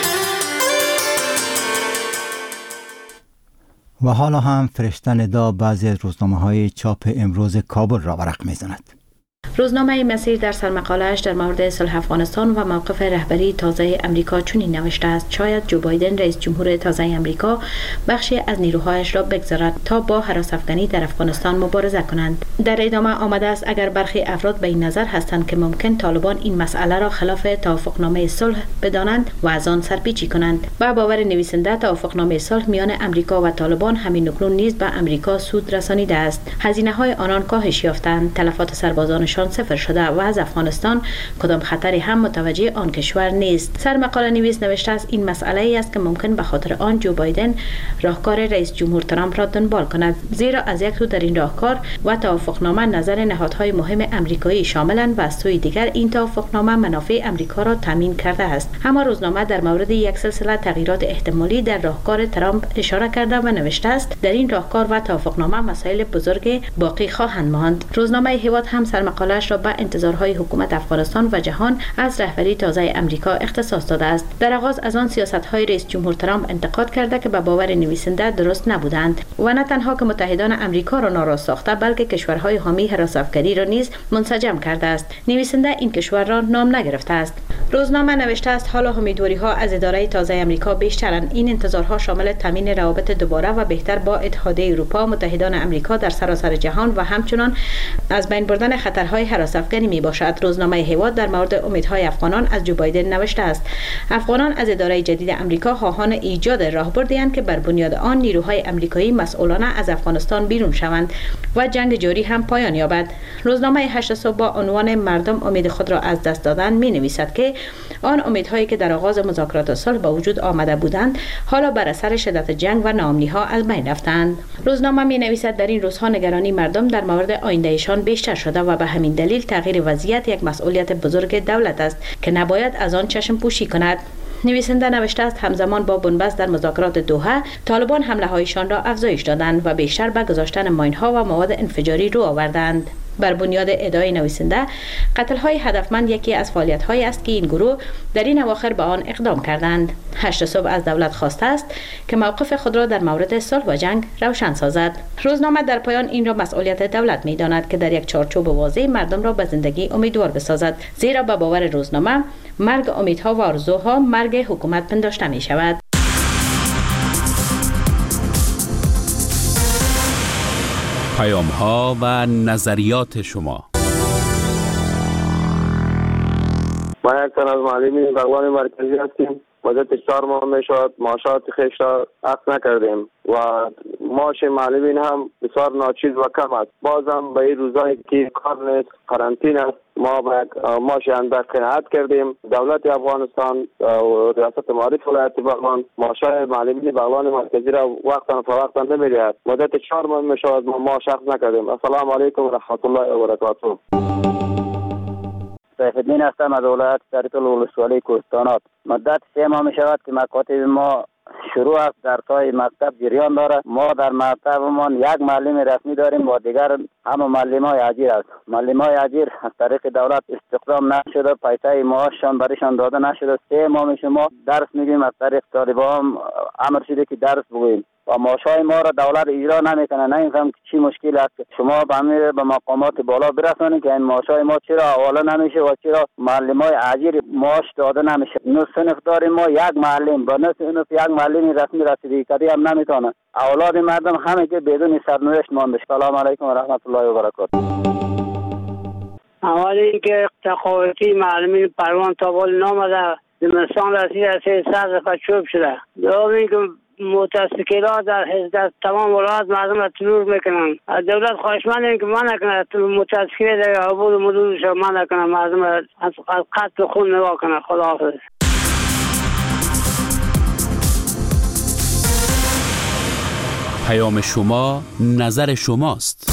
و حالا هم فرشته ندا بعضی از روزنامه‌های چاپ امروز کابل را ورق می‌زند. روزنامه مسیر در سرمقاله‌اش در مورد صلح افغانستان و موقف رهبری تازه امریکا چنین نوشته است: شاید جو بایدن رئیس جمهور تازه امریکا بخشی از نیروهایش را بگذارد تا با هراس افغانی در افغانستان مبارزه کنند. در ادامه آمده است اگر برخی افراد به این نظر هستند که ممکن طالبان این مسئله را خلاف توافقنامه صلح بدانند و از آن سرپیچی کنند. با باور نویسنده توافقنامه صلح میان امریکا و طالبان همین اکنون نیز به امریکا سود رسانیده است. هزینه‌های آنان کاهش یافتند، تلفات سربازانشان صفر شده و از افغانستان کدام خطری هم متوجه آن کشور نیست. سرمقاله نویس نوشته است این مسئله ای است که ممکن به خاطر آن جو بایدن راهکار رئیس جمهور ترامپ را دنبال کند، زیرا از یک سو در این راهکار و توافقنامه نظر نهادهای مهم امریکایی شاملند و از سوی دیگر این توافقنامه منافع امریکا را تامین کرده است. اما روزنامه در مورد یک سلسله تغییرات احتمالی در راهکار ترامپ اشاره کرده و نوشته است در این راهکار و توافقنامه مسائل بزرگ باقی خواهند ماند. روزنامه هیواد هم سرمقاله را به انتظارهای حکومت افغانستان و جهان از رهبری تازه امریکا اختصاص داده است. در آغاز از آن سیاست‌های رئیس جمهور ترامپ انتقاد کرده که به باور نویسنده درست نبودند و نه تنها که متحدان امریکا را ناراض ساخته بلکه کشورهای حامی هراس افغانی را نیز منسجم کرده است. نویسنده این کشور را نام نگرفته است. روزنامه نوشته است حالا امیدواری‌ها از اداره تازه امریکا بیشترند. این انتظارها شامل تامین روابط دوباره و بهتر با اتحادیه اروپا، متحدان امریکا در سراسر جهان و همچنان از بین بردن خطرهای هراس افغانی می باشد. روزنامه هیواد در مورد امیدهای افغانان از جو بایدن نوشته است: افغانان از اداره جدید امریکا خواهان ایجاد راهبردی اند که بر بنیاد آن نیروهای امریکایی مسئولانه از افغانستان بیرون شوند و جنگ جاری هم پایان یابد. روزنامه 8 صبح با عنوان مردم امید خود را از دست دادن می نویسد که آن امیدهایی که در آغاز مذاکرات صلح به وجود آمده بودند حالا بر اثر شدت جنگ و ناامنی‌ها از بین رفتند. روزنامه می نویسد در این روزها نگرانی مردم در مورد آیندهشان بیشتر شده و به همین دلیل تغییر وضعیت یک مسئولیت بزرگ دولت است که نباید از آن چشم پوشی کند. نویسنده نوشته است همزمان با بنبست در مذاکرات دوحه، طالبان حمله هایشان را افزایش دادند و بیشتر به گذاشتن ماین‌ها و مواد انفجاری رو آوردند. بر بنیاد ادعای نویسنده، قتل‌های هدفمند یکی از فعالیت‌هایی است که این گروه در این اواخر به آن اقدام کردند. 8 صبح از دولت خواسته است که موقف خود را در مورد صلح و جنگ روشن سازد. روزنامه در پایان این را مسئولیت دولت می‌داند که در یک چارچوب واضح مردم را به زندگی امیدوار بسازد، زیرا به باور روزنامه مرگ امیدها و آرزوها مرگ حکومت پنداشته می‌شود. پیام‌ها و نظریات شما. ما یک تن از معلمین بغلان مرکزی هستیم. مدت 4 ماه میشد معاشات خویش را اخذ نکردیم و معاش معلمین هم بسیار ناچیز و کم است. بازم به این روزایی که کار نیست، قرنطینه است، ما به یک معاش اندک قناعت کردیم. دولت افغانستان و ریاست معارف ولایت بغلان معاشات معلمین بغلان مرکزی را وقتا فوقتا نمی‌دهد. مدت 4 ماه میشد ما معاش اخذ نکردیم. السلام علیکم و رحمت الله و برکاته. سیف الدین هستم از ولایت سرتل ولسوالی کوهستانات. مدت 3 ماه می شود که مکاتب ما شروع است، درس‌های مکتب جریان داره. ما در مکتبمان یک معلم رسمی داریم و دیگر همه معلم‌های اجیر است. معلم‌های اجیر از طریق دولت استخدام نشده، پیسه معاششان برایشان داده نشده. 3 ماه می شما درس میگیم، از طریق طالبان امر شده که درس بگوییم. و معاشهای ما را دولت اجرا نمیکنه. نمیفهم که چی مشکل است که شما به مقامات بالا برسونید که این معاشهای ما چرا حواله نمیشه و چرا معلمای اجیر معاش داده نمیشه. نو صنف داریم ما، یک معلم با نصف یک معلم رسمی رسیدگی هم نمیتونه. اولاد مردم همه که بدون سرنوشت مانده. سلام علیکم و رحمت الله و برکاته. اول اینکه تقاعدی معلمین پروان تا بال نامده زمستان رسید از 300 دفعه چوب شده. دوم اینکه متاسکلات در تمام ولایات مردم را ترور میکنن. از دولت خواهشمندیم که منع کنه متاسکل در عبور و مدورش منع کنه، مردم را از قتل خون نگاه کنه. خداحافظ. پیام شما نظر شماست.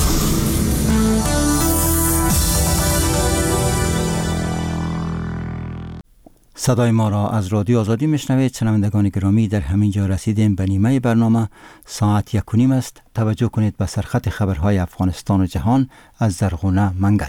صدای ما را از رادیو آزادی میشنوید. شنوندگان گرامی، در همین جا رسیدیم به نیمه برنامه. ساعت 1:30 است. توجه کنید به سرخط خبرهای افغانستان و جهان از زرغونه منگل.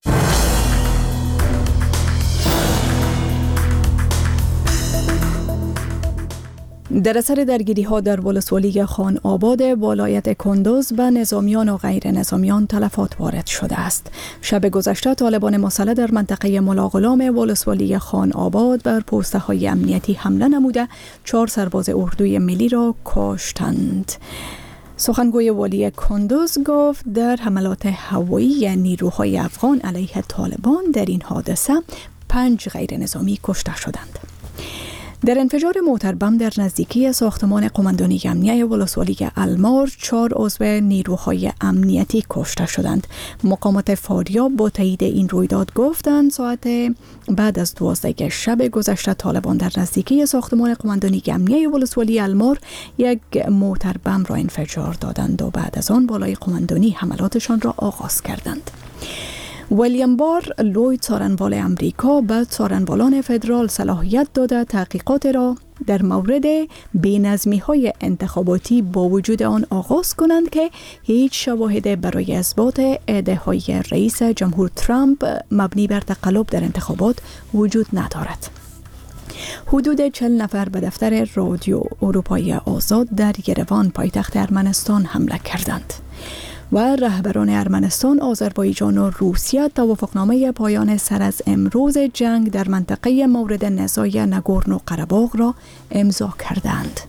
در اثر درگیری ها در ولسوالی خان آباد ولایت کندوز به نظامیان و غیر نظامیان تلفات وارد شده است. شب گذشته طالبان مسلح در منطقه ملاغلام ولسوالی خان آباد بر پوسته های امنیتی حمله نموده 4 سرباز اردوی ملی را کشتند. سخنگوی والی کندوز گفت در حملات هوایی نیروهای افغان علیه طالبان در این حادثه 5 غیر نظامی کشته شدند. در انفجار موتر بم در نزدیکی ساختمان قماندانی امنیه ولسوالی المار 4 عضو نیروهای امنیتی کشته شدند. مقامات فاریاب با تایید این رویداد گفتند ساعت بعد از 12 شب گذشته طالبان در نزدیکی ساختمان قماندانی امنیه ولسوالی المار یک موتر بم را انفجار دادند و بعد از آن بالای قماندانی حملاتشان را آغاز کردند. ویلیام بار لوی څارنوال امریکا به څارنوالان فدرال صلاحیت داده تحقیقات را در مورد بی‌نظمی‌های انتخاباتی با وجود آن آغاز کنند که هیچ شواهد برای اثبات ادعاهای رئیس جمهور ترامپ مبنی بر تقلب در انتخابات وجود ندارد. حدود 40 نفر به دفتر رادیو اروپایی آزاد در یروان پایتخت ارمنستان حمله کردند و رهبران ارمنستان، آذربایجان و روسیه توافقنامه پایان سر از امروز جنگ در منطقه مورد نزاع نگورنو قره‌باغ را امضا کردند.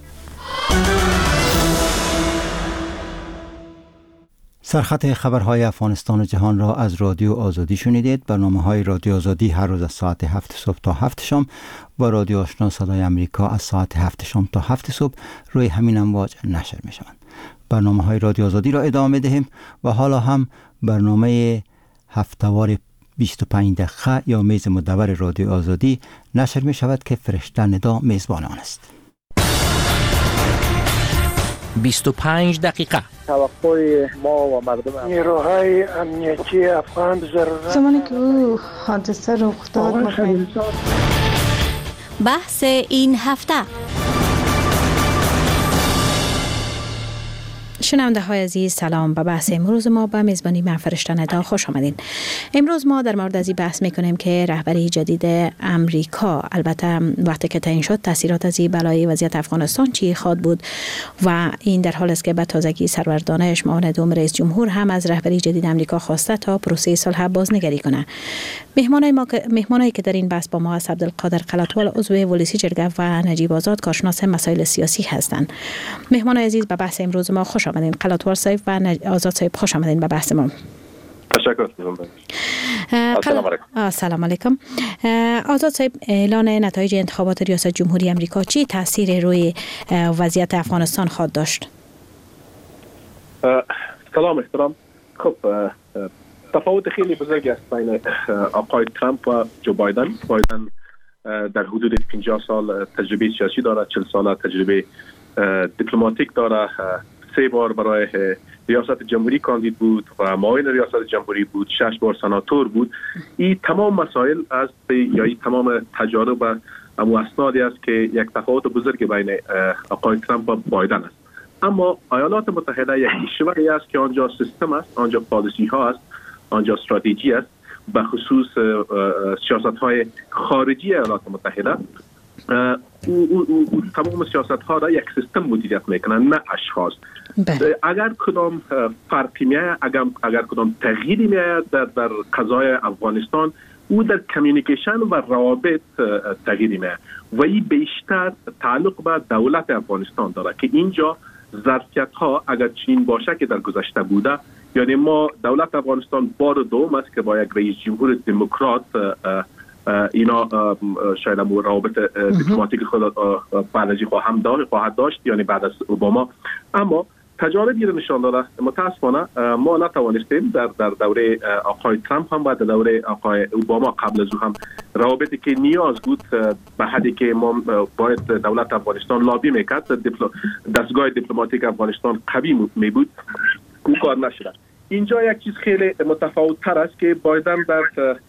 سرخط خبرهای افغانستان و جهان را از رادیو آزادی شنیدید. برنامه‌های رادیو آزادی هر روز از ساعت 7 صبح تا 7 شام و رادیو آشنا صدای امریکا از ساعت 7 شام تا 7 صبح روی همین امواج نشر می‌شوند. برنامه‌های رادیو آزادی را ادامه دهیم و حالا هم برنامه هفتهوار 25 دقیقه یا میز مدور رادیو آزادی نشر می شود که فرشته ندا میزبان آن است. 25 دقیقه توقع ما و مردم نیروهای امنیتی افغان ضرورت زمانی که او حادثه رخ داد بحث این هفته. شنونده های عزیز سلام. به بحث امروز ما به میزبانی من فرشته ندا خوش آمدین. امروز ما در مورد از این بحث میکنیم که رهبری جدید امریکا، البته وقتی که تعیین شد تاثیرات از این بلای وضعیت افغانستان چی خواهد بود و این در حال است که به تازگی سرور دانش معاون دوم رئیس جمهور هم از رهبری جدید امریکا خواسته تا پروسه صلح بازنگری کنه. مهمانایی که در این بحث با ما هست عبدالقادر قلاتوال عضو ولسی جرگه و نجیب آزاد کارشناس مسائل سیاسی هستند. مهمانای عزیز به بحث امروز ما خوش آمدین. قلاتوال صاحب و آزاد صاحب خوش آمدین به بحث ما. تشکر. سلام علیکم. آزاد صاحب، اعلان نتایج انتخابات ریاست جمهوری امریکا چی تاثیر روی وضعیت افغانستان خواهد داشت؟ سلام احترام. خب تفاوت خیلی بزرگی است بین آقای ترامپ و جو بایدن. بایدن در حدود 50 سال تجربه سیاسی دارد، 40 سال تجربه دیپلماتیک دارد، 3 بار برای ریاست جمهوری کاندید بود و معاون ریاست جمهوری بود، 6 بار سناتور بود. این تمام مسائل است یا این تمام تجارب و اسنادی است که یک تفاوت بزرگ بین آقای ترامپ و بایدن است. اما ایالات متحده یک کشوری است که آنجا سیستم است، آنجا پالیسی ها است، آنجا استراتژی است، به خصوص سیاست های خارجی ایالات متحده. تمام سیاست ها را یک سیستم مدیریت میکنن، نه اشخاص. اگر کدام فرقی میاد، اگر کدام تغییری میاد در قضای افغانستان، او در کمیونیکیشن و روابط تغییری میاد و این بیشتر تعلق به دولت افغانستان داره که اینجا ظرفیت ها اگر چنین باشه که در گذشته بوده، یعنی ما دولت افغانستان بار دوم است که با یک رئیس جمهور دموکرات اینا شاید روابط دیپلماتیک خود بعدی خواهد داشت، یعنی بعد از اوباما. اما تجاربی را نشان داده متاسفانه ما نتوانستیم در دوره آقای ترامپ هم و در دوره آقای اوباما قبل از او هم روابطی که نیاز بود به حدی که ما باید دولت افغانستان لابی میکرد، دستگاه دیپلماتیک افغانستان قوی می بود، او کار نشده. اینجا یک چیز خیلی متفاوت تر است که بایدن در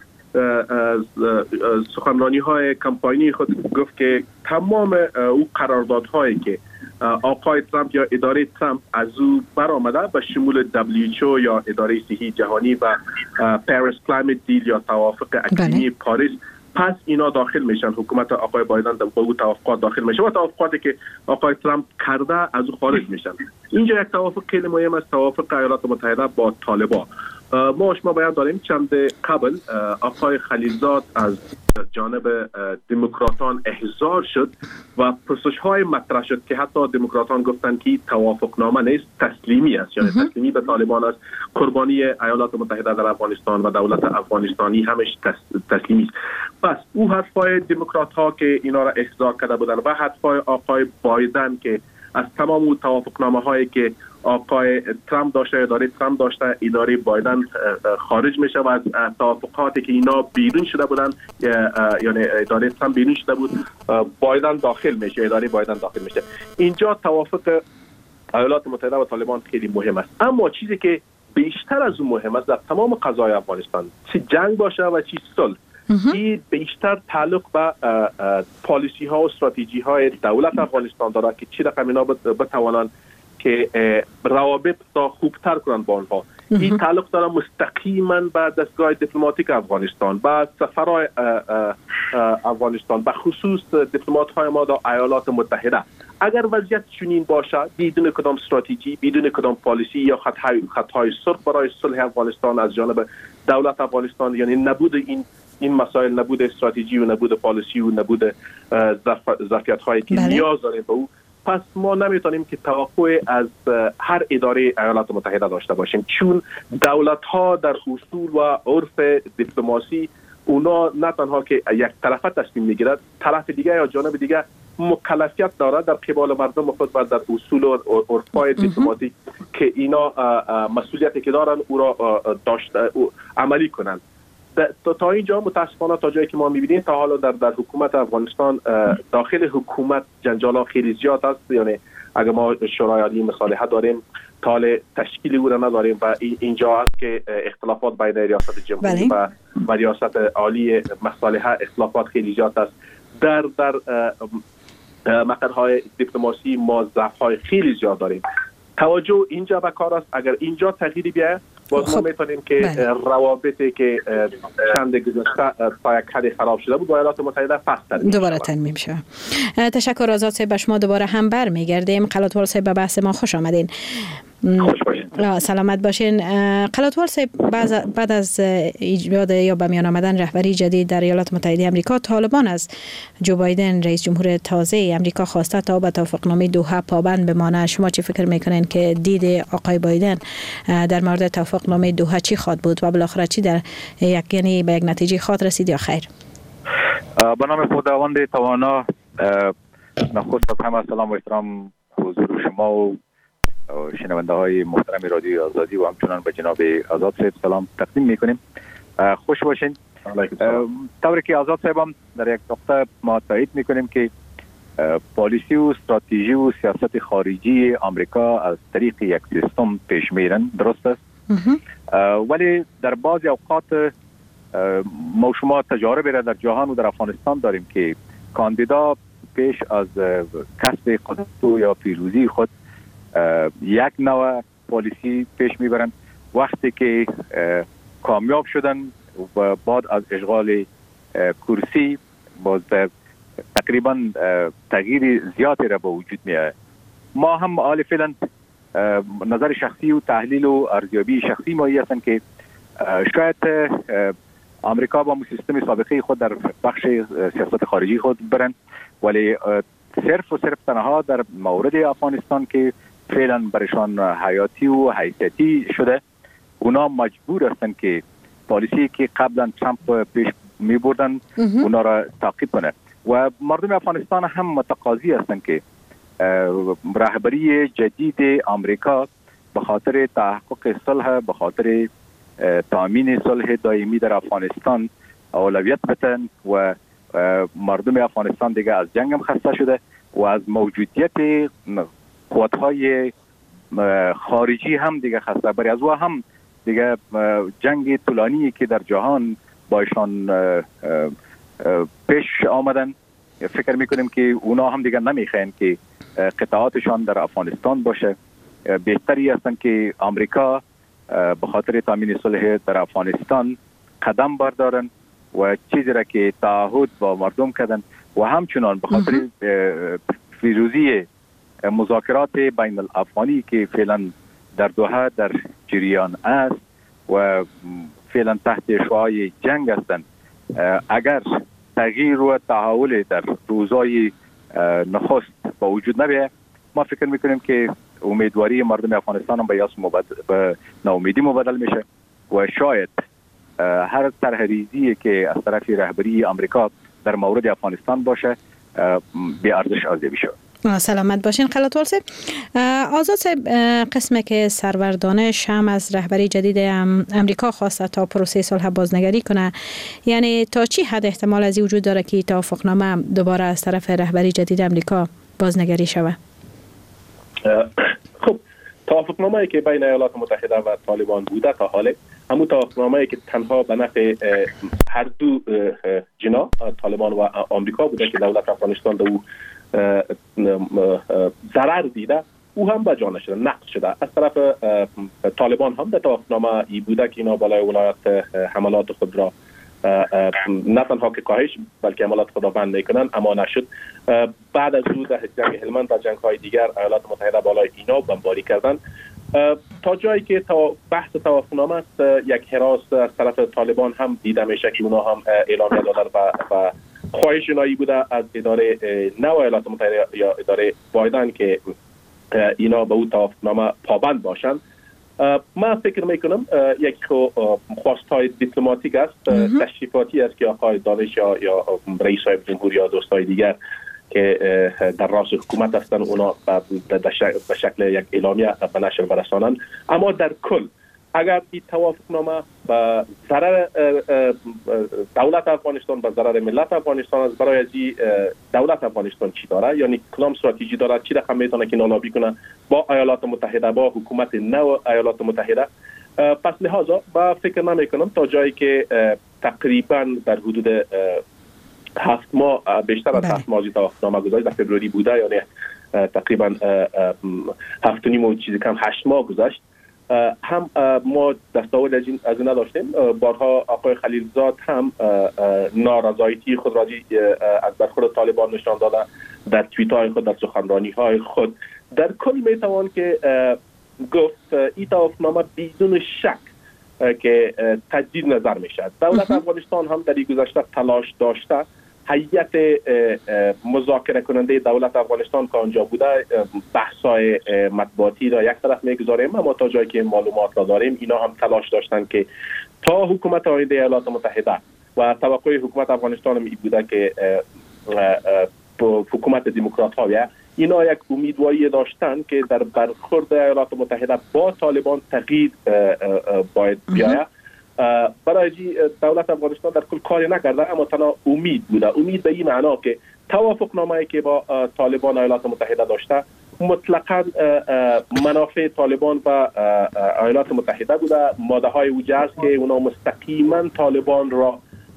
سخنرانی های کمپاینی خود گفت که تمام او قراردادهایی که آقای ترامپ یا اداره ترامپ از او برآمده به شمول WHO یا اداره صحی جهانی و پاریس کلایمت دیل یا توافق اقلیمی پاریس، پس اینا داخل میشن. حکومت آقای بایدن با او توافقات داخل میشه و توافقاتی که آقای ترامپ کرده از او خارج میشن. اینجا یک توافق خیلی مهم است، توافق ایالات متحده با طالبان. ما باید داریم چند قبل آقای خلیلزاد از جانب دموکراتان احضار شد و پرسش های مطرح شد که حتی دموکراتان گفتند که توافق نامه نیست، تسلیمی است، یعنی تسلیمی به طالبان است. قربانی ایالات متحده در افغانستان و دولت افغانستانی همش تسلیمی است. پس او حرفای دموکرات ها که اینا را احضار کرده بودند و حرفای آقای بایدن که از تمام توافقنامه هایی که آقای ترامپ داشته، اداره ترامپ داشته، اداره بایدن خارج میشه و از توافقاتی که اینا بیرون شده بودن، یعنی اداره ترامپ بیرون شده بود، بایدن داخل میشه، اداره بایدن داخل میشه. اینجا توافق ایالات متحده و طالبان خیلی مهم است. اما چیزی که بیشتر از اون مهم است در تمام قضای افغانستان، چه جنگ باشه و چه صلح، این بیشتر تعلق به پالیسی ها و استراتژی های دولت افغانستان داره که چی رقم اینا بتوانند که روابط تا خوبتر کنند با آنها. این تعلق داره مستقیما به دستگاه دیپلماتیک افغانستان، به سفرهای افغانستان، به خصوص دیپلمات های ما در ایالات متحده. اگر وضعیت چنین باشه، بدون کدام استراتژی، بدون کدام پالیسی یا خطهای سرخ برای صلح افغانستان از جانب دولت افغانستان، یعنی نبود این مسائل، نبود استراتژی و نبود پالیسی و نبود ظرفیت هایی که نیاز داریم به او، پس ما نمیتونیم که توقع از هر اداره ایالات متحده داشته باشیم، چون دولت ها در اصول و عرف دیپلماسی اونا نه تنها که یک طرفه تصمیم میگیرد، طرف دیگه یا جانب دیگه مکلفیت دارد در قبال مردم خود و در اصول و عرفای دیپلماتیک که اینا مسئولیتی که دارن او را عملی کنند. تا اینجا متاسفانه تا جایی که ما می‌بینیم تا حالا در حکومت افغانستان، داخل حکومت جنجال‌ها خیلی زیاد است. یعنی اگر ما شورای عالی مصالحه داریم، تال تشکیل او را نداریم و اینجا است که اختلافات بین ریاست جمهوری و ریاست عالی مصالحه اختلافات خیلی زیاد است. در مقرهای دیپلماسی ما ضعف‌های خیلی زیاد داریم. توجه اینجا به کار است. اگر اینجا تغییری بیاید، باز ما میتونیم که روابطی که چند گذشته تا یک حد خراب شده بود با ایالات متحده فصل دوباره ترمیم شود. تشکر آزاد صاحب، به شما دوباره هم برمیگردیم. قلاتوال صاحب به بحث ما خوش آمدین. خوش باشین. سلامت باشین. قلاتوال صاحب، بعد از ایجاد یا به میان آمدن رهبری جدید در ایالات متحده آمریکا، طالبان از جو بایدن رئیس جمهور تازه آمریکا خواسته تا به توافقنامه دوحه پابند بمانه. شما چی فکر میکنین که دید آقای بایدن در مورد توافقنامه دوحه چی خواهد بود و بالاخره چی در یعنی به یک نتیجه خواهد رسید یا خیر؟ به نام خداوند توانا، نخست از همه سلام و احترام حضور شما و شنونده های محترم رادیو آزادی و همچنان به جناب آزاد صاحب سلام تقدیم میکنیم. خوش باشین. طوری که آزاد صاحب هم در یک نقطه ما تایید میکنیم که پالیسی و استراتژی و سیاست خارجی آمریکا از طریق یک سیستم پیش میرن، درست است. ولی در بعضی اوقات ما شما تجارب را در جهان و در افغانستان داریم که کاندیدا پیش از کسب قدرت یا پیروزی خود یک نوع پالیسی پیش میبرند. وقتی که کامیاب شدن و بعد از اشغال کرسی باز تقریبا تغییر زیادی را به وجود میاد. ما هم حال فعلا نظر شخصی و تحلیل و ارزیابی شخصی ما هستند که شاید آمریکا با سیستم سابقه خود در بخش سیاست خارجی خود برن، ولی صرف و صرف تنها در مورد افغانستان که فعلا برشان حیاتی و حیثیتی شده، اونا مجبور هستند که پالیسی که قبلا ترامپ پیش می بردن اونا را تعقیب کنه و مردم افغانستان هم متقاضی هستند که رهبری جدید آمریکا به خاطر تحقق صلح، به خاطر تامین صلح دائمی در افغانستان اولویت بدن و مردم افغانستان دیگه از جنگ هم خسته شده و از موجودیت قوت‌های خارجی هم دیگه خسته، برای از او هم دیگه جنگ طولانی که در جهان بایشان پیش آمدن، فکر میکنیم که اونا هم دیگه نمیخواین که قطعاتشان در افغانستان باشه. بهتری هستن که آمریکا به خاطر تامین صلح در افغانستان قدم بردارن و چیزی را که تعهد با مردم کردن و همچنان به خاطر پیروزی مذاکرات بین الافغانی که فعلا در دوحه در جریان است و فعلا تحت شعاع جنگ هستند، اگر تغییر و تحول در روزهای نخست با وجود نبیه، ما فکر میکنیم که امیدواری مردم افغانستان هم به ناامیدی مبدل میشه و شاید هر طرح ریزی که از طرف رهبری آمریکا در مورد افغانستان باشه به ارزش ارزیابی شود. سلامت باشین خلاتوال صاحب. آزاد صاحب، قسمی که سرور دانش هم از رهبری جدید امریکا خواسته تا پروسه صلح بازنگری کنه، یعنی تا چی حد احتمال از این وجود داره که توافقنامه دوباره از طرف رهبری جدید امریکا بازنگری شود؟ خب توافقنامه‌ای که بین ایالات متحده و طالبان بوده تا حاله همون توافقنامه‌ای که تنها به نفع هر دو جناح طالبان و آمریکا بوده که دولت افغانستان در او ضرر دیده، او هم به جا نشده، نقض شده. از طرف طالبان هم در توافقنامه ای بوده که اینا بالای ولایت حملات خود را نه تنها که کاهش بلکه حملات خود را بند میکنن، اما نشد. بعد از او در جنگ هلمند و جنگ های دیگر ایالات متحده بالای اینا بمباری کردن تا جایی که بحث توافقنامه است. یک حراس از طرف طالبان هم دیده میشه که اونا هم اعلامیه دادن و خواهش نایی بوده از اداره نو ایالات متحده یا اداره بایدن که اینا به اون توافقنامه پابند باشن. من فکر میکنم یک خواستهای دیپلماتیک است، تشریفاتی است که آقای دانش یا رئیس صاحب جمهوری یا دوستای دیگر که در راس حکومت هستند اونا به شکل یک اعلامیه به نشر برسانند. اما در کل اگر این توافقنامه به ضرر دولت افغانستان، به ضرر ملت افغانستان است، برای ازی دولت افغانستان چی داره، یعنی کدام استراتژی داره، چی رقم میتونه که نالابی کنه با ایالات متحده، با حکومت نو ایالات متحده، پس لحاظا با فکر نمیکنم تا جایی که تقریبا در حدود 7 ماه بیشتر از 7 ماه توافقنامه گذشت، در فبروری بوده، یعنی تقریبا 7.5 و چیزی کم 8 ماه گذشت، هم ما دستاورد از این نداشتیم. بارها آقای خلیلزاد هم نارضایتی خود را از برخورد طالبان نشان داده در توییت های خود، در سخنرانی های خود. در کل میتوان که گفت این توافقنامه بدون شک که تجدید نظر میشد. دولت افغانستان هم در این گذشته تلاش داشته هیئت مذاکره کننده دولت افغانستان که آنجا بوده بحث‌های مطبوعاتی را یک طرف میگذاریم، اما تا جایی که معلومات را داریم اینا هم تلاش داشتن که تا حکومت آینده ایالات متحده و توقع حکومت افغانستان هم بوده که حکومت دموکرات ها اینا یک امیدواری داشتن که در برخورد ایالات متحده با طالبان تغییر باید بیاید. برای دولت افغانستان در کل کاری نکرده، اما تنها امید بوده. امید به این معنا که توافقنامه‌ای که با طالبان ایالات متحده داشته مطلقاً منافع طالبان و ایالات متحده بوده. ماده های اوجه است که اونا مستقیما طالبان را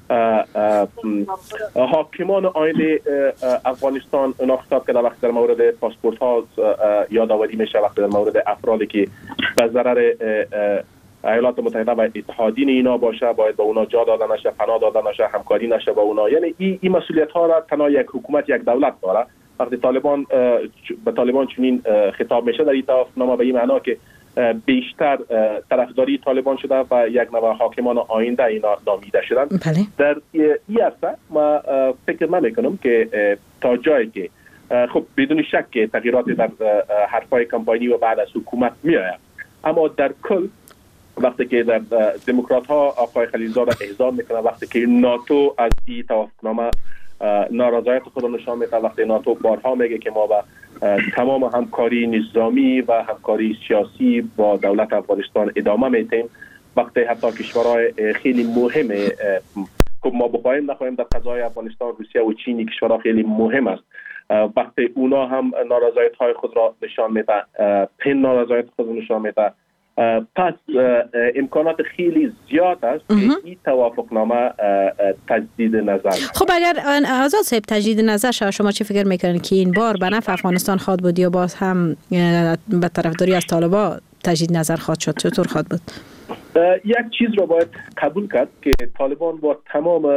حاکمان آینده افغانستان اونا خطاب کرده وقت در مورد پاسپورت ها یادآوری میشه، وقت در مورد افرادی که به ضرر ایالات متحده و اتحادین اینا باشه، باید به اونا جا داده نشه، پناه داده نشه، همکاری نشه با اونا. یعنی این مسئولیت ها را تنها یک حکومت، یک دولت داره. وقتی طالبان به طالبان چنین خطاب میشه در این توافقنامه، به این معنا که بیشتر طرفداری طالبان شده و یک نوع حاکمان آینده اینا نامیده شدن. در این عرصه ما فکر نمیکنم که تا جایی که خب بدون شک که تغییرات در حرفای کمپانی و بعد از حکومت میآید، اما در کل وقتی که در دموکرات ها آقای خلیلزاد احضار میکنه، وقتی که ناتو از این توافقنامه نارضایت خود نشان میده، وقتی ناتو بارها میگه که ما با تمام همکاری نظامی و همکاری سیاسی با دولت افغانستان ادامه میدیم، وقتی حتی کشورهای خیلی مهمه که ما بخوایم نخواهیم در قضای افغانستان، روسیه و چین کشورها خیلی مهم است، وقتی اونا هم نارضایت های خود را نشان میده، پن نارضایت خود را نشان میده، پس امکانات خیلی زیاد است که این توافقنامه تجدید نظر. خب اگر آزاد صاحب تجدید نظر شما چی فکر میکنین که این بار به نفع افغانستان خواد بود یا باز هم به طرفداری از طالبان تجدید نظر خواد شد؟ چطور خواد بود؟ یک چیز را باید قبول کرد که طالبان با تمام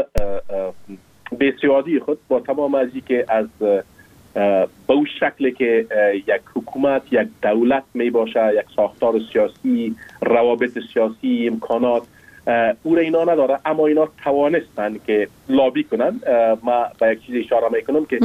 بی‌سوادی خود، با تمام از اینکه از به اون شکلی که یک حکومت، یک دولت می باشه، یک ساختار سیاسی، روابط سیاسی، امکانات، او را اینا نداره، اما اینا توانستن که لابی کنن. ما به یک چیز اشاره میکنم که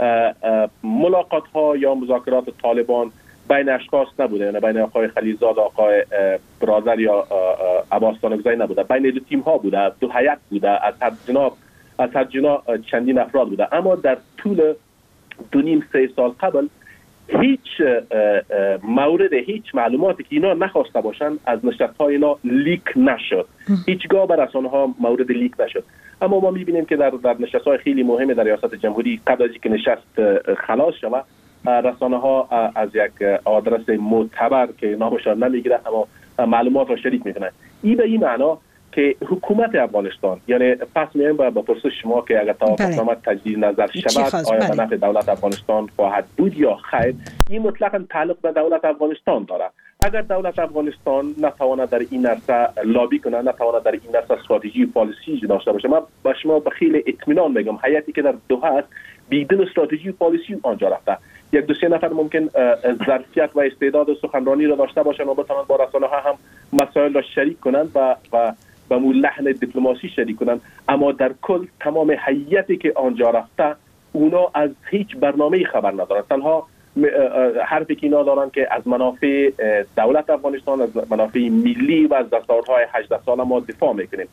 ملاقات ها یا مذاکرات طالبان بین اشخاص نبوده، یعنی بین آقای خلیلزاد، آقای برادر یا عباس دانگزایی نبوده، بین دو تیم ها بوده، دو هیئت بوده، از هر جنا چندین افراد بوده، اما در طول 2.5-3 سال قبل هیچ مورد، هیچ معلوماتی که اینا نخواسته باشن از نشست‌های اینا لیک نشد، هیچگاه بر رسانه ها مورد لیک نشد. اما ما می‌بینیم که در نشست‌های خیلی مهم در ریاست جمهوری قبل از اینکه نشست خلاص شود، رسانه ها از یک آدرس معتبر که نامشان نمیگیره اما معلومات را شریک میکنن. این به این معنا که حکومت افغانستان، یعنی پس میایم با پرسش شما که اگر توافقنامه تجدید نظر شود آیا به نفع دولت افغانستان خواهد بود یا خیر، این مطلقاً تعلق به دولت افغانستان داره. اگر دولت افغانستان نتواند در این عرصه لابی کنه، نتواند در این عرصه استراتژی پالیسی داشته باشه، من با شما به خیلی اطمینان میگم هیئتی که در دوحه است بدون استراتژی پالیسی آنجا رفته. 1-2-3 نفر ممکن ظرفیت و استعداد سخنرانی را داشته باشند و بتوانند با رسانه ها هم مسائل را شریک کنند و به مو لحن دیپلماسی شریک کنند، اما در کل تمام هیئتی که آنجا رفته اونا از هیچ برنامه‌ای خبر ندارند. تنها حرفی که اینا دارن که از منافع دولت افغانستان، از منافع ملی و از دستاوردهای 18 سال ما دفاع میکنیم.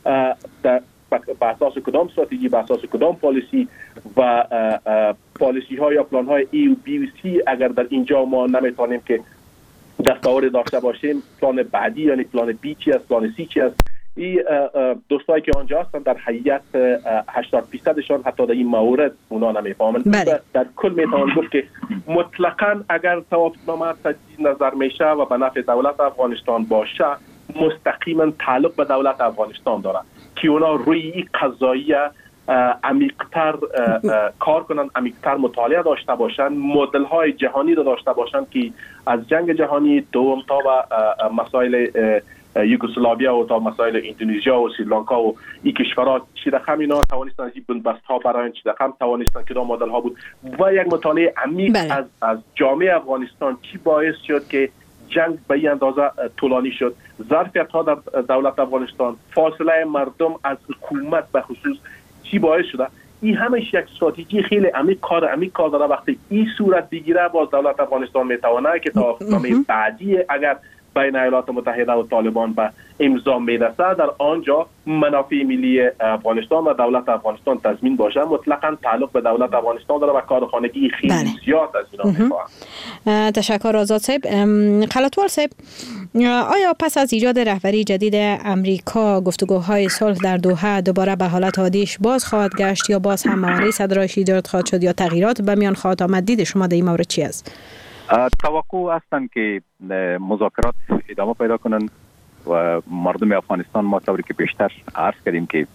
به اساس کدام استراتژی، به اساس کدام پالیسی و پالیسی ها یا پلان های ای و بی و سی اگر در اینجا ما نمیتونیم که دستاورد داشته باشیم، پلان بعدی یعنی پلان بی چی است، پلان سی چی است. این دوستایی که آنجا هستن در حقیقت 80% حتی در این مورد اونا نمیفهمند. در کل میتوان گفت که مطلقاً اگر توافقنامه تجدید نظر میشه و به نفع دولت افغانستان باشه، مستقیما تعلق به دولت افغانستان داره که اونا روی این قضیه عمیق‌تر کار کنن، عمیق‌تر مطالعه داشته باشن، مدل های جهانی رو داشته باشن که از جنگ جهانی دوم تا و مسائل یوگسلاویا و تا مسائل اندونزیا و سریلانکا و این کشورها چی رقم اینا توانستن از این بندبست ها برای چی رقم توانستن کدام مدل ها بود و یک مطالعه عمیق از جامعه افغانستان چی باعث شد که جنگ به این اندازه طولانی شد، ظرفیت ها در دولت افغانستان، فاصله مردم از حکومت به خصوص چی باعث شده. این همش یک استراتژی خیلی عمیق کار داره. وقتی این صورت بگیره باز دولت افغانستان میتونه که توافقنامه بعدی اگر بین ایالات متحده و طالبان به امضا میرسه در آنجا منافع ملی افغانستان و دولت افغانستان تضمین باشه. مطلقاً تعلق به دولت افغانستان داره و کارخانگی خیلی زیاد از اینا میخواه. تشکر آزاد صاحب. خلطوال صاحب، آیا پس از ایجاد رهبری جدید امریکا گفتگوهای صلح در دوحه دوباره به حالت عادیش باز خواهد گشت یا باز هم موانعی صدرایش ایجاد خواهد شد یا تغییرات به میان خواهد آمد؟ دید شما در این مورد چی است؟ توقع هستند که مذاکرات ادامه پیدا کنند و مردم افغانستان ما طوری که بیشتر عرض کردیم که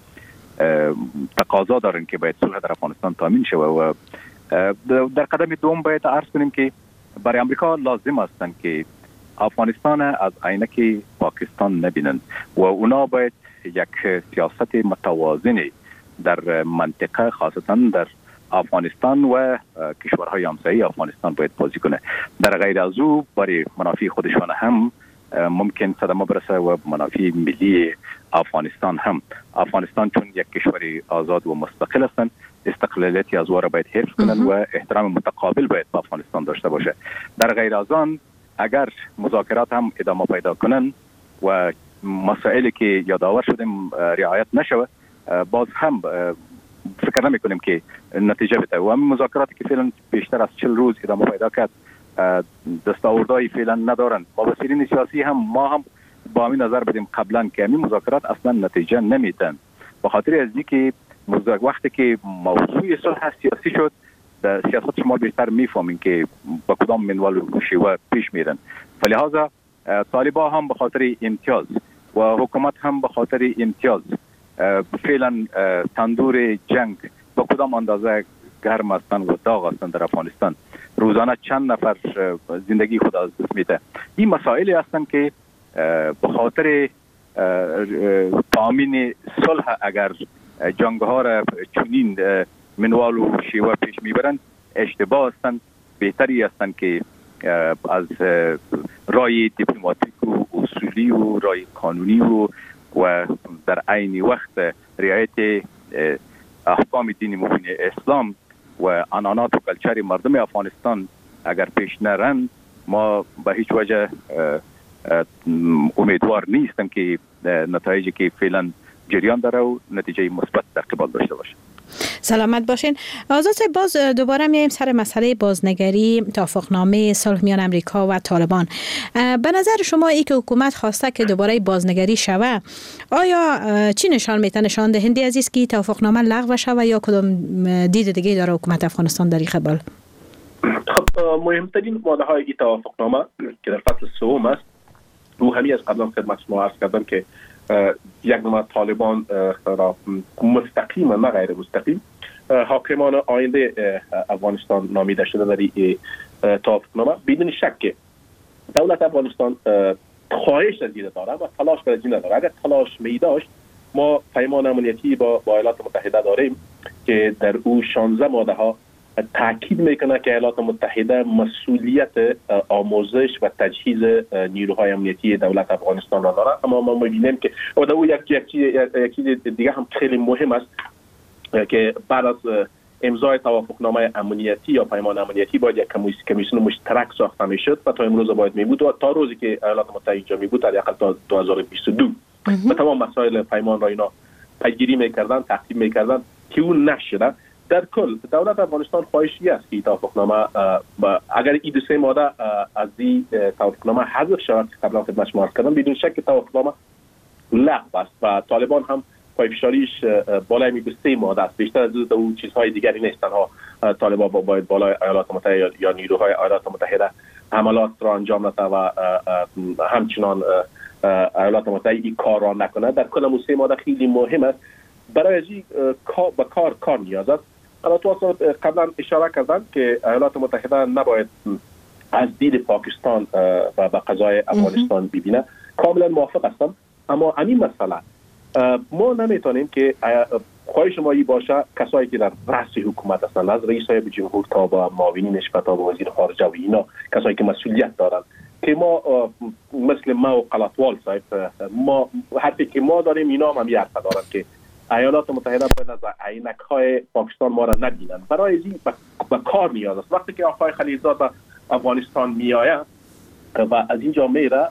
تقاضا دارن که باید صلح در افغانستان تامین شود و در قدم دوم باید عرض کنیم که برای امریکا لازم هستند که افغانستان از عینک پاکستان نبینند و اونا باید یک سیاست متوازنی در منطقه خاصتا در افغانستان و کشورهای همسایه افغانستان باید بازی کنه. در غیر از او برای منافع خودشان هم ممکن صدمه برسه و منافع ملی افغانستان هم. افغانستان چون یک کشور آزاد و مستقل هستند، استقلالیت از او را باید حفظ کنند و احترام متقابل باید با افغانستان داشته باشه. در غیر از آن اگر مذاکرات هم ادامه پیدا کنند و مسائلی که یادآور شدیم رعایت نشوه، باز هم فکر نمی کنیم که نتیجه بده. و همین مذاکراتی که فعلا بیشتر از 40 روز ادامه پیدا کرد دستاوردهای فعلا ندارند. مبصرین سیاسی هم ما هم با همین نظر بدیم قبلا که همین مذاکرات اصلا نتیجه نمیدن، به خاطر از اینکه وقتی که موضوع صلح سیاسی شد در سیاست شما بیشتر میفهمین که با کدام منوال و شیوه پیش میرن. فلهذا طالبان هم به خاطر امتیاز و حکومت هم به خاطر امتیاز فعلا تندور جنگ با کدام اندازه گرم هستند و داغ هستند در افغانستان. روزانه چند نفر زندگی خود از دست میده. این مسائلی هستند که به خاطر تامین صلح اگر جنگ ها را چنین منوال و شیوه پیش میبرند اشتباه هستند. بهتری هستند که از رای دیپلماتیک و اصولی و رای قانونی و در عین وقت رعایت احکام دین مبین اسلام و عنعنات و کلچر مردم افغانستان اگر پیش نرن، ما به هیچ وجه امیدوار نیستم که نتایجی که فعلا جریان داره و نتیجه مثبت در قبال داشته باشه. سلامت باشین. آزاد صاحب، باز دوباره میایم سر مسئله بازنگری توافقنامه صلح میان امریکا و طالبان. به نظر شما ای که حکومت خواسته که دوباره بازنگری شوه، آیا چی نشان میتونه نشان دهنده از است که توافقنامه لغو شوه یا کدام دید دیگه داره حکومت افغانستان در این قبال؟ خب مهمترین ماده های این توافقنامه که در فصل سوم است، رو همی از قبلا خدمت شما عرض کردم که یک نوع طالبان را مستقیم و غیر مستقیم حاکمان آینده افغانستان نامیده شده در این توافقنامه. بدون شک دولت افغانستان خواهش از این داره و تلاش برای این داره. اگر تلاش می داشت، ما پیمان امنیتی با ایالات متحده داریم که در او 16 ماده ها تاکید میکنه که ایالات متحده مسئولیت آموزش و تجهیز نیروهای امنیتی دولت افغانستان را داره. اما ما میبینیم که در او یک چیز دیگه هم خیلی مهم است که بعد از امضای توافقنامه امنیتی یا پیمان امنیتی باید یک کمیسیون مشترک ساخته میشد و تا امروز باید میبود و تا روزی که ایالات متحده اینجا میبود حداقل تا 2022 و تمام مسائل پیمان را اینا پیگیری میکردن، تقسیم میکردن که اون نشده. در کل دولت افغانستان خواهشی است که توافقنامه اگر این دو سه ماده از این توافقنامه حذف شود که قبلا خدمت شما عرض کردم، بدون شک توافقنامه لغو است و طالبان هم پایفشاریش بالای می 3 ماده است. بیشتر از اون چیزهای دیگری نیست. تنها طالبان باید بالای ایالات متحده یا نیروهای ایالات متحده حملات را انجام نده و همچنان ایالات متحده این کار را نکنه. در کل اون 3 ماده خیلی مهم است. برای این کار نیاز است. البته قبلا اشاره کردن که ایالات متحده نباید از دید پاکستان و به قضای افغانستان ببینه. کاملا موافق هستم، اما همین مسئله ما نمیتونیم که خواهش ما باشه کسایی که در رأس حکومت هستند، از رئیس صاحب جمهور تا با معاونینش تا با وزیر خارجه و اینا کسایی که مسئولیت دارن، که ما مثل ما و قلاتوال صاحب ما حرفی که ما داریم اینا هم حرف دارن که ایالات متحده باید از عینک‌های پاکستان ما را نبینن. برای این به کار نیاز است. وقتی که آقای خلیلزاد به افغانستان میآید و از اینجا میره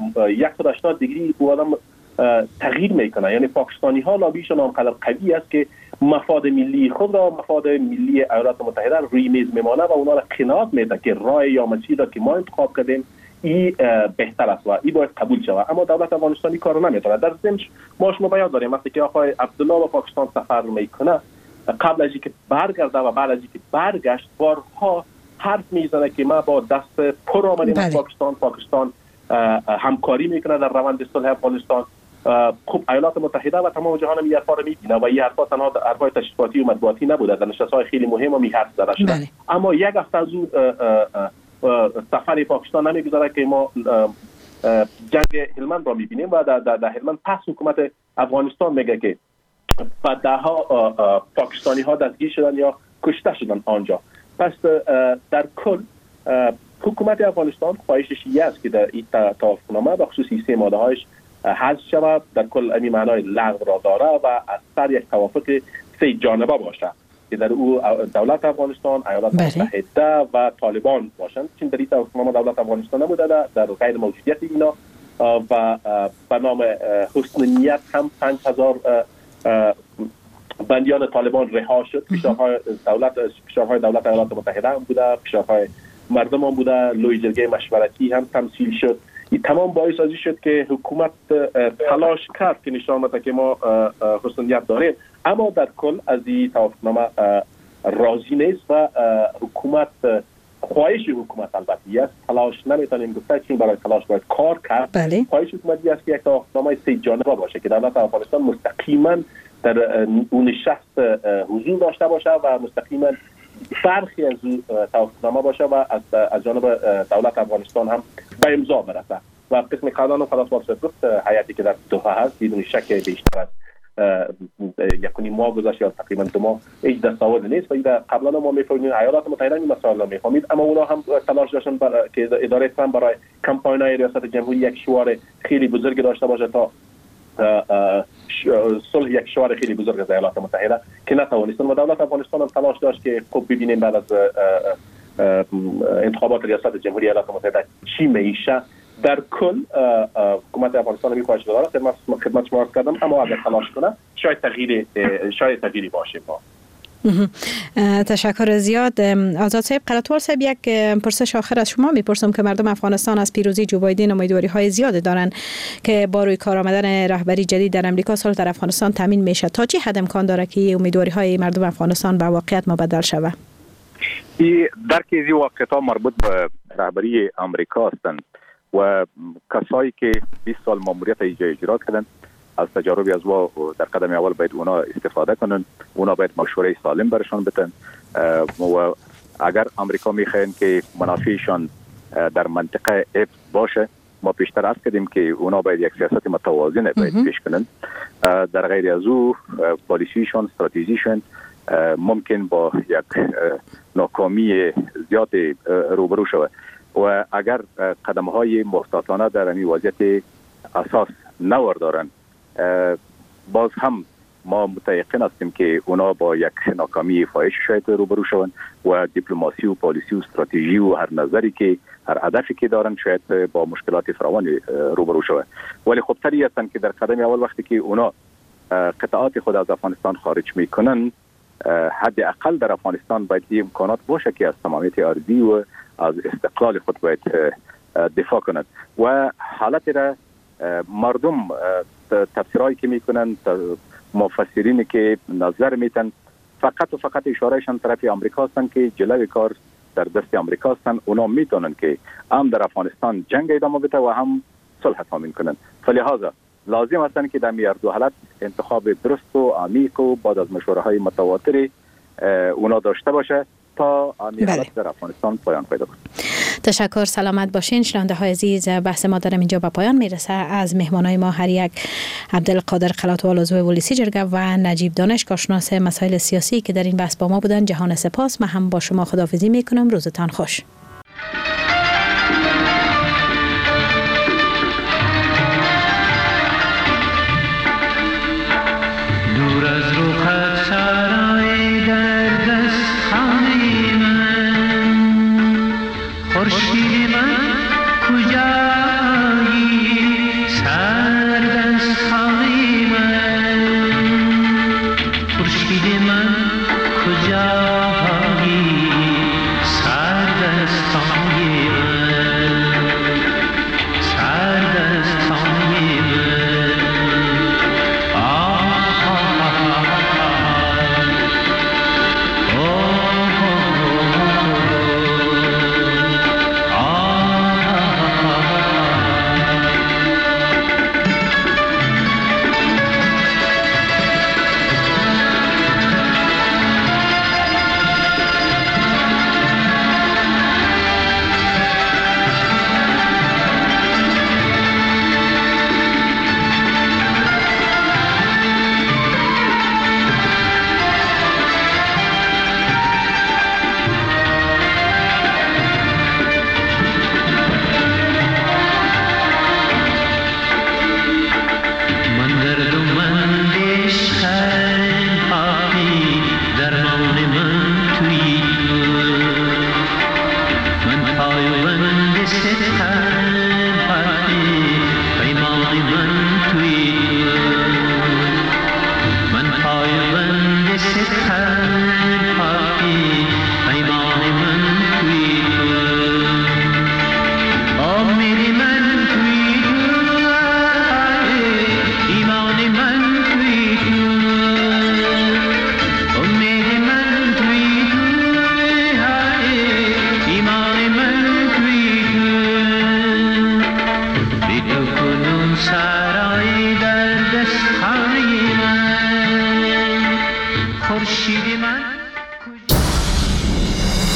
180 دیگری او آدم تغییر میکنه. یعنی پاکستانی ها لابیشون آنقدر قوی است که مفاد ملی خود را، مفاد ملی ایالات متحده روی میز میمانه و اونا را قناعت میده که راه یا مسیر را که ما انتخاب کردیم این بهتر است و این باید قبول شود. اما دولت افغانستانی کارو نمیتونه. در ضمن ما شما بیان داریم وقتی که آقای عبدالله به پاکستان سفر میکنه، قبل از اینکه برگرده و بعد از اینکه برگشت بارها حرف میزنه که ما با دست پر آمدیم پاکستان همکاری میکنه در روند صلح افغانستان. خب ایالات متحده و تمام جهان هم این حرفا رو میبینه و این حرفا تنها حرفای تشریفاتی و مطبوعاتی نبوده، در نشست‌های خیلی مهم هم این حرف زده شده. اما یک هفته از اون سفر پاکستان نمیگذاره که ما جنگ هلمند را میبینیم و در هلمند پس حکومت افغانستان میگه که بعدها پاکستانی ها دستگیر شدن یا کشته شدن آنجا. پس در کل حکومت افغانستان خواهشش این است که در این توافقنامه به خصوص 3 ماده هایش حذف شود. در کل این معنای لغو را داره و از سر یک توافق 3 جانبه باشه که در او دولت افغانستان، ایالات متحده و طالبان باشند. چون در این توافقنامه دولت افغانستان نبوده، در غیر موجودیت اینا و به نام حسن نیت هم 5000 بندیان طالبان رها شد. فشارهای دولت ایالات متحده هم بوده، فشارهای مردم هم بوده، لوی جرگه مشورتی هم تمثیل شد. این تمام باعث ازی شد که حکومت تلاش کرد که نشان بده که ما حسنیت داریم، اما در کل از این توافقنامه راضی نیست و حکومت خواهش حکومت البته است، تلاش نمیتونیم گفت چون برای تلاش باید کار کرد. خواهش حکومتی است که یک توافقنامه 3 جانبه باشه که دولت افغانستان مستقیما در اون نشست حضور داشته باشه و مستقیما برخی از توافقنامه باشه و از جانب دولت افغانستان هم به امضا برسه. و قسم قانون خلاص واسه گفت حیاتی که در دوحه هست بدون شک بیشتر از 1.5 ماه گذشت یا تقریبا 2 ماه هیچ دستاورد نیست و قبلا ما میفهمیم ایالات متحده این مسائل را میفهمید، اما اونا هم تلاش داشتن که اداره ترامپ برای کمپاین‌های ریاست جمهوری یک شعار خیلی بزرگ داشته باشه تا صلح، یک شعار خیلی بزرگ از ایالات متحده که نتوانستن و دولت افغانستان هم تلاش داشت که خب ببینیم بعد از انتخابات ریاست جمهوری ایالات متحده چی میشه. در کل حکومت افغانستان میخواهش داره خدمت شما عرض کردم، اما اگر تلاش کنه شاید تغییری باشه. تشکر زیاد. آزاد صاحب، قراتوال صاحب، یک پرسش آخر از شما میپرسم که مردم افغانستان از پیروزی جو بایدن امیدواری های زیاد دارن که با روی کار آمدن رهبری جدید در امریکا صلح در افغانستان تامین میشه. تا چه حد امکان داره که امیدواری های مردم افغانستان به واقعیت مبدل شود؟ درک از این واقعیت ها مربوط به رهبری امریکا هستند و کسایی که 20 سال ماموریت اجرا کردن از تجاربی از وا در قدم اول باید اونا استفاده کنن، اونا باید مشوره سالم برشان بدن و اگر امریکا میخواین که منافعشان در منطقه ابس باشه، ما پیشتر عرض کردیم که اونا باید یک سیاست متوازن باید پیش کنن. در غیر از او پالیسیشان، استراتژیشان ممکن با یک ناکامی زیاد روبرو شود و اگر قدم‌های محتاطانه در این وضعیت اساس نوردارن، باز هم ما متيقن هستیم که اونا با یک ناکامی فاحش شاید روبرو شوند و دیپلماسی و پالیسی و استراتژی و هر نظری که هر هدفی که دارن شاید با مشکلات فراوان روبرو شوند. ولی خب طبیعی هستند که در قدم اول وقتی که اونا قطعات خود از افغانستان خارج میکنن، حداقل در افغانستان باید این امکانات باشه که از تمامیت ارضی و از استقلال خود باید دفاع کنند و حالت را مردم تفسیرهایی که میکنن، مفسرین که نظر میتن فقط و فقط اشارهشان طرف امریکا هستند که جلوی کار در دست امریکا هستند. اونا میتونن که هم در افغانستان جنگ ادامه بده و هم صلح تامین کنند. فلهذا لازم هستند که در این دو حالت انتخاب درست و عمیق و بعد از مشوره های متواتر اونا داشته باشه تا این حالت در افغانستان پایان پیدا کنه. تشکر، سلامت باشین. شنونده های عزیز، بحث ما در اینجا به پایان میرسه. از مهمانای ما هر یک عبدالقادر قلاتوال عضو ولیسی جرگه و نجیب دانش کارشناس مسائل سیاسی که در این بحث با ما بودن جهان سپاس. من هم با شما خداحافظی میکنم. روزتان خوش.